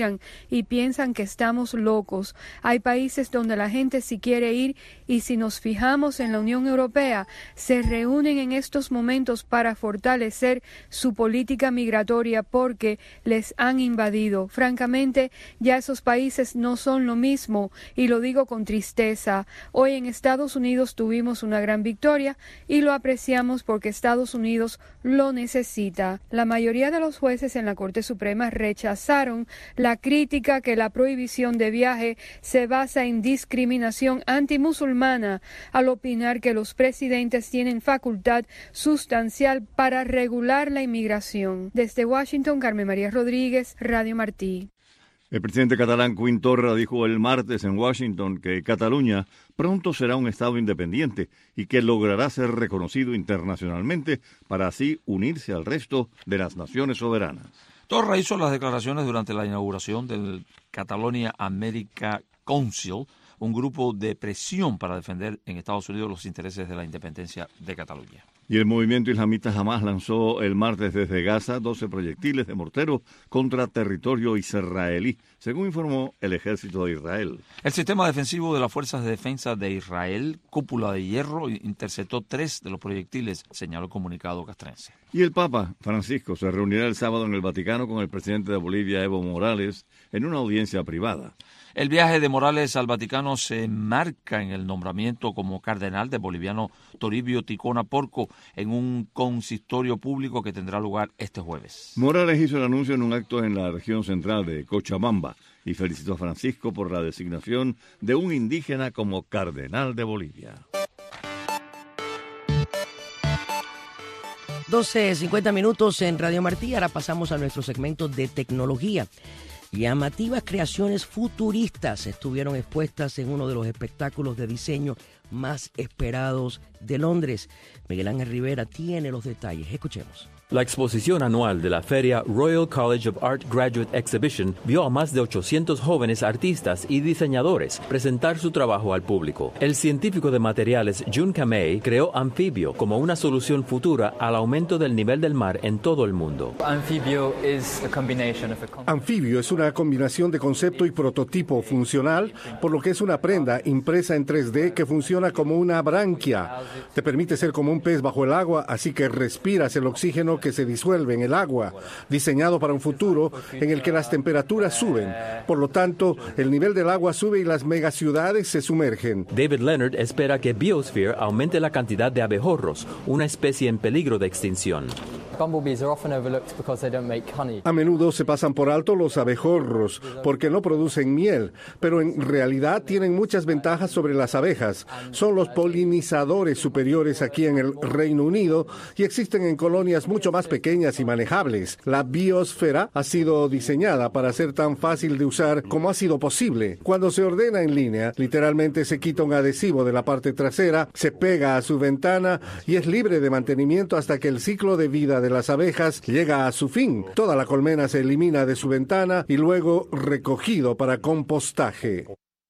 miran y piensan que estamos locos. Hay países donde la gente sí quiere ir y si nos fijamos en la Unión Europea, se reúnen en estos momentos para fortalecer su política migratoria porque les han invadido. Francamente, ya esos países no son lo mismo y lo digo con tristeza. Hoy en Estados Unidos tuvimos una gran victoria y lo apreciamos porque Estados Unidos lo necesita. La mayoría de los jueces en la Corte Suprema rechazaron la crítica que la prohibición de viaje se basa en discriminación antimusulmana al opinar que los presidentes tienen facultad sustancial para regular la inmigración. Desde Washington, Carmen María Rodríguez, Radio Martí. El presidente catalán Quim Torra dijo el martes en Washington que Cataluña pronto será un estado independiente y que logrará ser reconocido internacionalmente para así unirse al resto de las naciones soberanas. Torra hizo las declaraciones durante la inauguración del Catalonia America Council, un grupo de presión para defender en Estados Unidos los intereses de la independencia de Cataluña. Y el movimiento islamista Hamás lanzó el martes desde Gaza doce proyectiles de mortero contra territorio israelí, según informó el ejército de Israel. El sistema defensivo de las Fuerzas de Defensa de Israel, Cúpula de Hierro, interceptó tres de los proyectiles, señaló el comunicado castrense. Y el Papa Francisco se reunirá el sábado en el Vaticano con el presidente de Bolivia, Evo Morales, en una audiencia privada. El viaje de Morales al Vaticano se enmarca en el nombramiento como cardenal del boliviano Toribio Ticona Porco en un consistorio público que tendrá lugar este jueves. Morales hizo el anuncio en un acto en la región central de Cochabamba y felicitó a Francisco por la designación de un indígena como cardenal de Bolivia. doce cincuenta minutos en Radio Martí. Ahora pasamos a nuestro segmento de tecnología. Llamativas creaciones futuristas estuvieron expuestas en uno de los espectáculos de diseño más esperados de Londres. Miguel Ángel Rivera tiene los detalles. Escuchemos. La exposición anual de la feria Royal College of Art Graduate Exhibition vio a más de ochocientos jóvenes artistas y diseñadores presentar su trabajo al público. El científico de materiales Jun Kamei creó Amphibio como una solución futura al aumento del nivel del mar en todo el mundo. Amphibio is a combination of a... Amphibio es una combinación de concepto y prototipo funcional, por lo que es una prenda impresa en tres D que funciona como una branquia. Te permite ser como un pez bajo el agua, así que respiras el oxígeno que se disuelve en el agua, diseñado para un futuro en el que las temperaturas suben. Por lo tanto, el nivel del agua sube y las megaciudades se sumergen. David Leonard espera que Biosphere aumente la cantidad de abejorros, una especie en peligro de extinción. A menudo se pasan por alto los abejorros porque no producen miel, pero en realidad tienen muchas ventajas sobre las abejas. Son los polinizadores superiores aquí en el Reino Unido y existen en colonias mucho más pequeñas y manejables. La biosfera ha sido diseñada para ser tan fácil de usar como ha sido posible. Cuando se ordena en línea, literalmente se quita un adhesivo de la parte trasera, se pega a su ventana y es libre de mantenimiento hasta que el ciclo de vida de las abejas llega a su fin. Toda la colmena se elimina de su ventana y luego recogido para compostaje.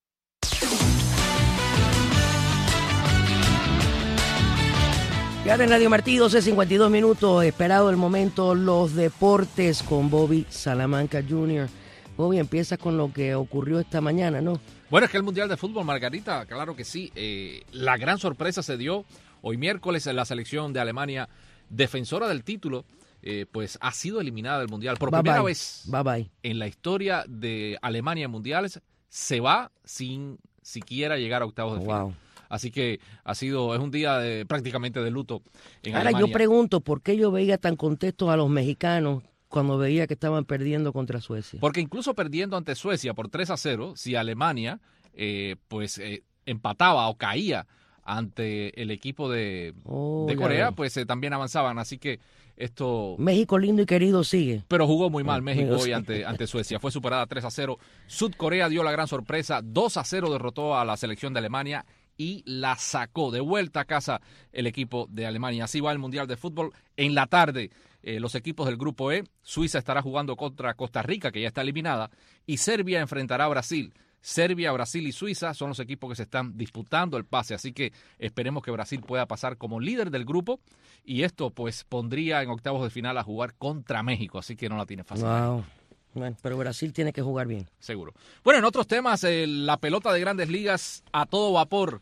Y ahora en Radio Martí, doce cincuenta y dos minutos, esperado el momento, los deportes con Bobby Salamanca junior Bobby, empieza con lo que ocurrió esta mañana, ¿no? Bueno, es que el Mundial de Fútbol, Margarita, claro que sí. Eh, la gran sorpresa se dio hoy miércoles en la selección de Alemania, defensora del título, eh, pues ha sido eliminada del Mundial. Por bye primera bye. vez bye bye. en la historia de Alemania en Mundiales, se va sin siquiera llegar a octavos de final. Wow. Así que ha sido, es un día de, prácticamente de luto en Ahora Alemania. yo pregunto, ¿por qué yo veía tan contentos a los mexicanos cuando veía que estaban perdiendo contra Suecia? Porque incluso perdiendo ante Suecia por tres a cero, si Alemania eh, pues eh, empataba o caía ante el equipo de, oh, de Corea, ya. pues eh, también avanzaban. Así que esto... México lindo y querido sigue. Pero jugó muy mal oh, México hoy sí. ante, ante Suecia. Fue superada tres a cero. Sudcorea dio la gran sorpresa. dos a cero derrotó a la selección de Alemania y la sacó de vuelta a casa el equipo de Alemania. Así va el Mundial de Fútbol. En la tarde, eh, los equipos del Grupo E, Suiza estará jugando contra Costa Rica, que ya está eliminada, y Serbia enfrentará a Brasil. Serbia, Brasil y Suiza son los equipos que se están disputando el pase, así que esperemos que Brasil pueda pasar como líder del grupo, y esto pues pondría en octavos de final a jugar contra México, así que no la tiene fácil. Wow. Bueno, pero Brasil tiene que jugar bien. Seguro. Bueno, en otros temas, eh, la pelota de Grandes Ligas a todo vapor.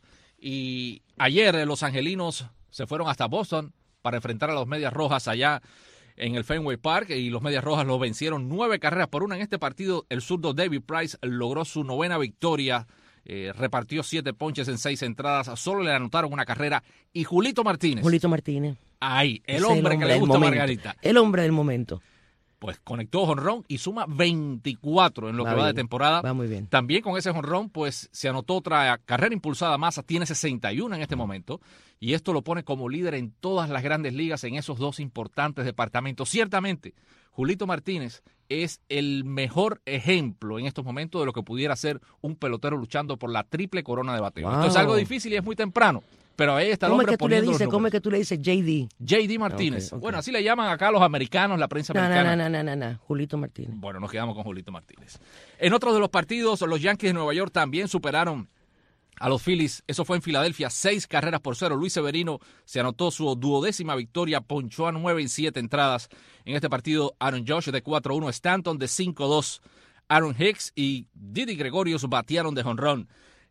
Y ayer eh, los angelinos se fueron hasta Boston para enfrentar a los Medias Rojas allá en el Fenway Park, y los Medias Rojas los vencieron nueve carreras por una. En este partido, el zurdo David Price logró su novena victoria. Eh, repartió siete ponches en seis entradas, solo le anotaron una carrera. Y Julito Martínez. Julito Martínez. Ahí, el, Es hombre, el hombre que le del gusta a momento. Margarita. El hombre del momento. Pues conectó jonrón y suma veinticuatro en lo Va que va de bien, temporada. va muy bien. También con ese jonrón, pues se anotó otra carrera impulsada más, tiene sesenta y uno en este momento, y esto lo pone como líder en todas las Grandes Ligas en esos dos importantes departamentos. Ciertamente, Julito Martínez es el mejor ejemplo en estos momentos de lo que pudiera ser un pelotero luchando por la triple corona de bateo. Wow. Esto es algo difícil y es muy temprano, pero ahí está el ¿Cómo es hombre que tú le poniendo los dices? ¿Cómo números. es que tú le dices J D? J D Martínez. Okay, okay. Bueno, así le llaman acá a los americanos, la prensa No, no, americana. no, no, no, no, Julito Martínez. Bueno, nos quedamos con Julito Martínez. En otros de los partidos, los Yankees de Nueva York también superaron a los Phillies. Eso fue en Filadelfia, seis carreras por cero. Luis Severino se anotó su duodécima victoria, ponchó a nueve en siete entradas. En este partido, Aaron Judge de cuatro uno, Stanton de cinco dos, Aaron Hicks y Didi Gregorius batearon de jonrón.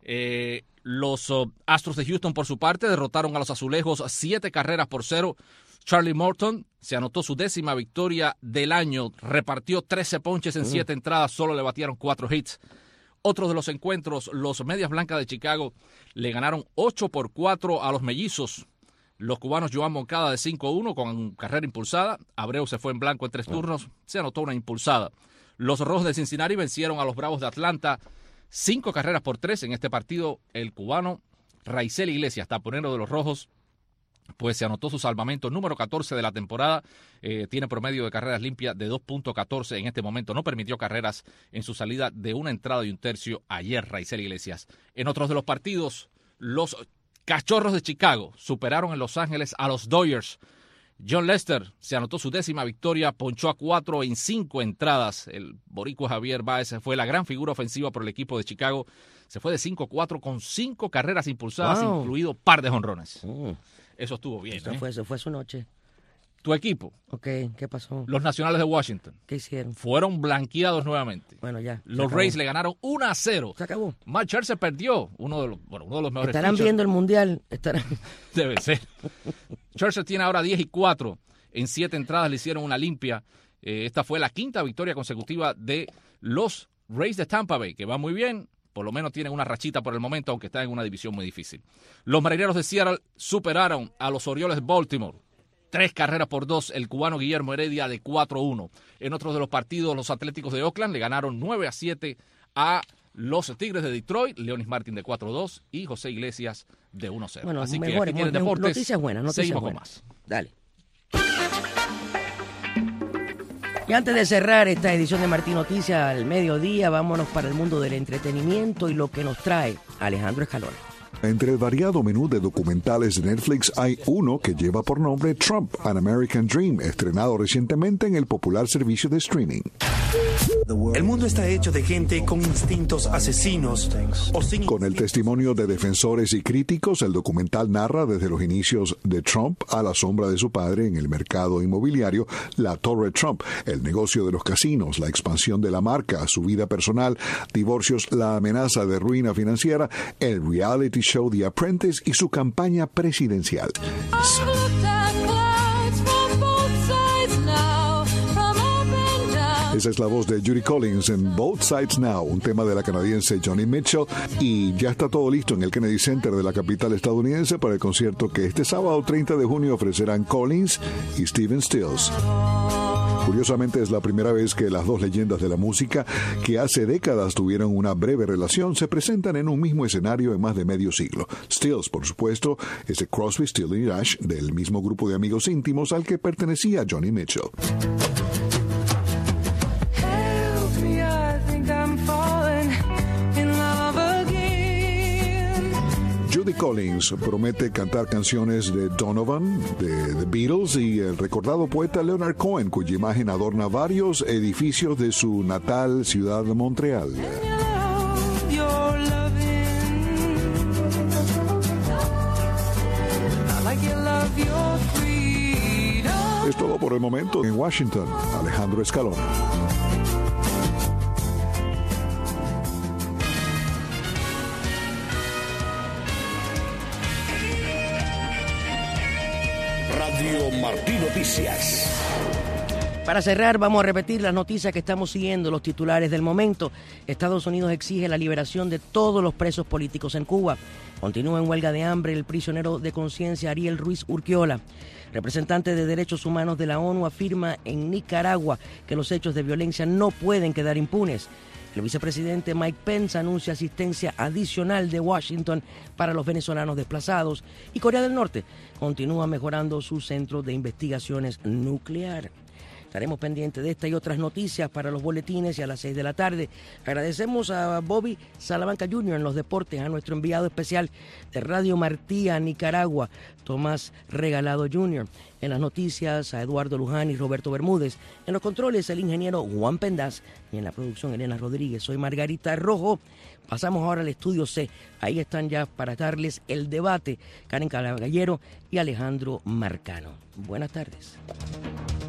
Eh, los uh, Astros de Houston, por su parte, derrotaron a los Azulejos siete carreras por cero. Charlie Morton se anotó su décima victoria del año, repartió trece ponches en siete entradas, solo le batieron cuatro hits. Otro de los encuentros, los Medias Blancas de Chicago le ganaron ocho por cuatro a los Mellizos. Los cubanos Joan Moncada de cinco uno con carrera impulsada. Abreu se fue en blanco en tres turnos, se anotó una impulsada. Los Rojos de Cincinnati vencieron a los Bravos de Atlanta cinco carreras por tres. En este partido, el cubano Raisel Iglesias, taponero de los Rojos, pues se anotó su salvamento número catorce de la temporada. Eh, tiene promedio de carreras limpias de dos punto catorce en este momento. No permitió carreras en su salida de una entrada y un tercio ayer, Raisel Iglesias. En otros de los partidos, los Cachorros de Chicago superaron en Los Ángeles a los Dodgers. John Lester se anotó su décima victoria, ponchó a cuatro en cinco entradas. El boricua Javier Báez fue la gran figura ofensiva por el equipo de Chicago. Se fue de cinco cuatro con cinco carreras impulsadas, Wow. incluido par de jonrones. Mm. Eso estuvo bien. Eso ¿eh? fue, eso fue su noche. Tu equipo, Ok, ¿qué pasó? los Nacionales de Washington, ¿Qué hicieron? fueron blanqueados nuevamente. Bueno, ya. se Los acabó. Rays le ganaron uno a cero. Se acabó. Matt Scherzer perdió, uno de los, bueno, uno de los mejores Estarán pitchers. viendo el mundial. Estarán... Debe ser. Scherzer tiene ahora diez y cuatro. En siete entradas le hicieron una limpia. Eh, esta fue la quinta victoria consecutiva de los Rays de Tampa Bay, que va muy bien. Por lo menos tienen una rachita por el momento, aunque están en una división muy difícil. Los Marineros de Seattle superaron a los Orioles de Baltimore. Tres carreras por dos, el cubano Guillermo Heredia de cuatro uno. En otros de los partidos, los Atléticos de Oakland le ganaron nueve a siete a los Tigres de Detroit. Leonis Martin de cuatro dos y José Iglesias de uno cero. Bueno, Así que mejor, aquí tienen mejor, deportes. noticias buenas, noticias Seguimos buenas. con más. Dale. Y antes de cerrar esta edición de Martín Noticias al mediodía, vámonos para el mundo del entretenimiento y lo que nos trae Alejandro Escalona. Entre el variado menú de documentales de Netflix hay uno que lleva por nombre Trump, An American Dream, estrenado recientemente en el popular servicio de streaming. El mundo está hecho de gente con instintos asesinos o sin... Con el testimonio de defensores y críticos, el documental narra desde los inicios de Trump a la sombra de su padre en el mercado inmobiliario, la Torre Trump, el negocio de los casinos, la expansión de la marca, su vida personal, divorcios, la amenaza de ruina financiera, el reality show The Apprentice y su campaña presidencial. Esa es la voz de Judy Collins en Both Sides Now, un tema de la canadiense Joni Mitchell, y ya está todo listo en el Kennedy Center de la capital estadounidense para el concierto que este sábado treinta de junio ofrecerán Collins y Stephen Stills. Curiosamente es la primera vez que las dos leyendas de la música, que hace décadas tuvieron una breve relación, se presentan en un mismo escenario en más de medio siglo. Stills, por supuesto, es de Crosby, Stills y Nash, del mismo grupo de amigos íntimos al que pertenecía Joni Mitchell. Judy Collins promete cantar canciones de Donovan, de The Beatles y el recordado poeta Leonard Cohen, cuya imagen adorna varios edificios de su natal ciudad de Montreal. Es todo por el momento en Washington. Alejandro Escalona. Radio Martí Noticias. Para cerrar, vamos a repetir las noticias que estamos siguiendo, los titulares del momento. Estados Unidos exige la liberación de todos los presos políticos en Cuba. Continúa en huelga de hambre el prisionero de conciencia Ariel Ruiz Urquiola. Representante de Derechos Humanos de la ONU afirma en Nicaragua que los hechos de violencia no pueden quedar impunes. El vicepresidente Mike Pence anuncia asistencia adicional de Washington para los venezolanos desplazados. Y Corea del Norte continúa mejorando su centro de investigaciones nuclear. Estaremos pendientes de esta y otras noticias para los boletines y a las seis de la tarde. Agradecemos a Bobby Salamanca junior en los deportes, a nuestro enviado especial de Radio Martí a Nicaragua, Tomás Regalado junior En las noticias, a Eduardo Luján y Roberto Bermúdez. En los controles, el ingeniero Juan Pendaz. Y en la producción, Elena Rodríguez. Soy Margarita Rojo. Pasamos ahora al estudio C. Ahí están ya para darles el debate Karen Caballero y Alejandro Marcano. Buenas tardes.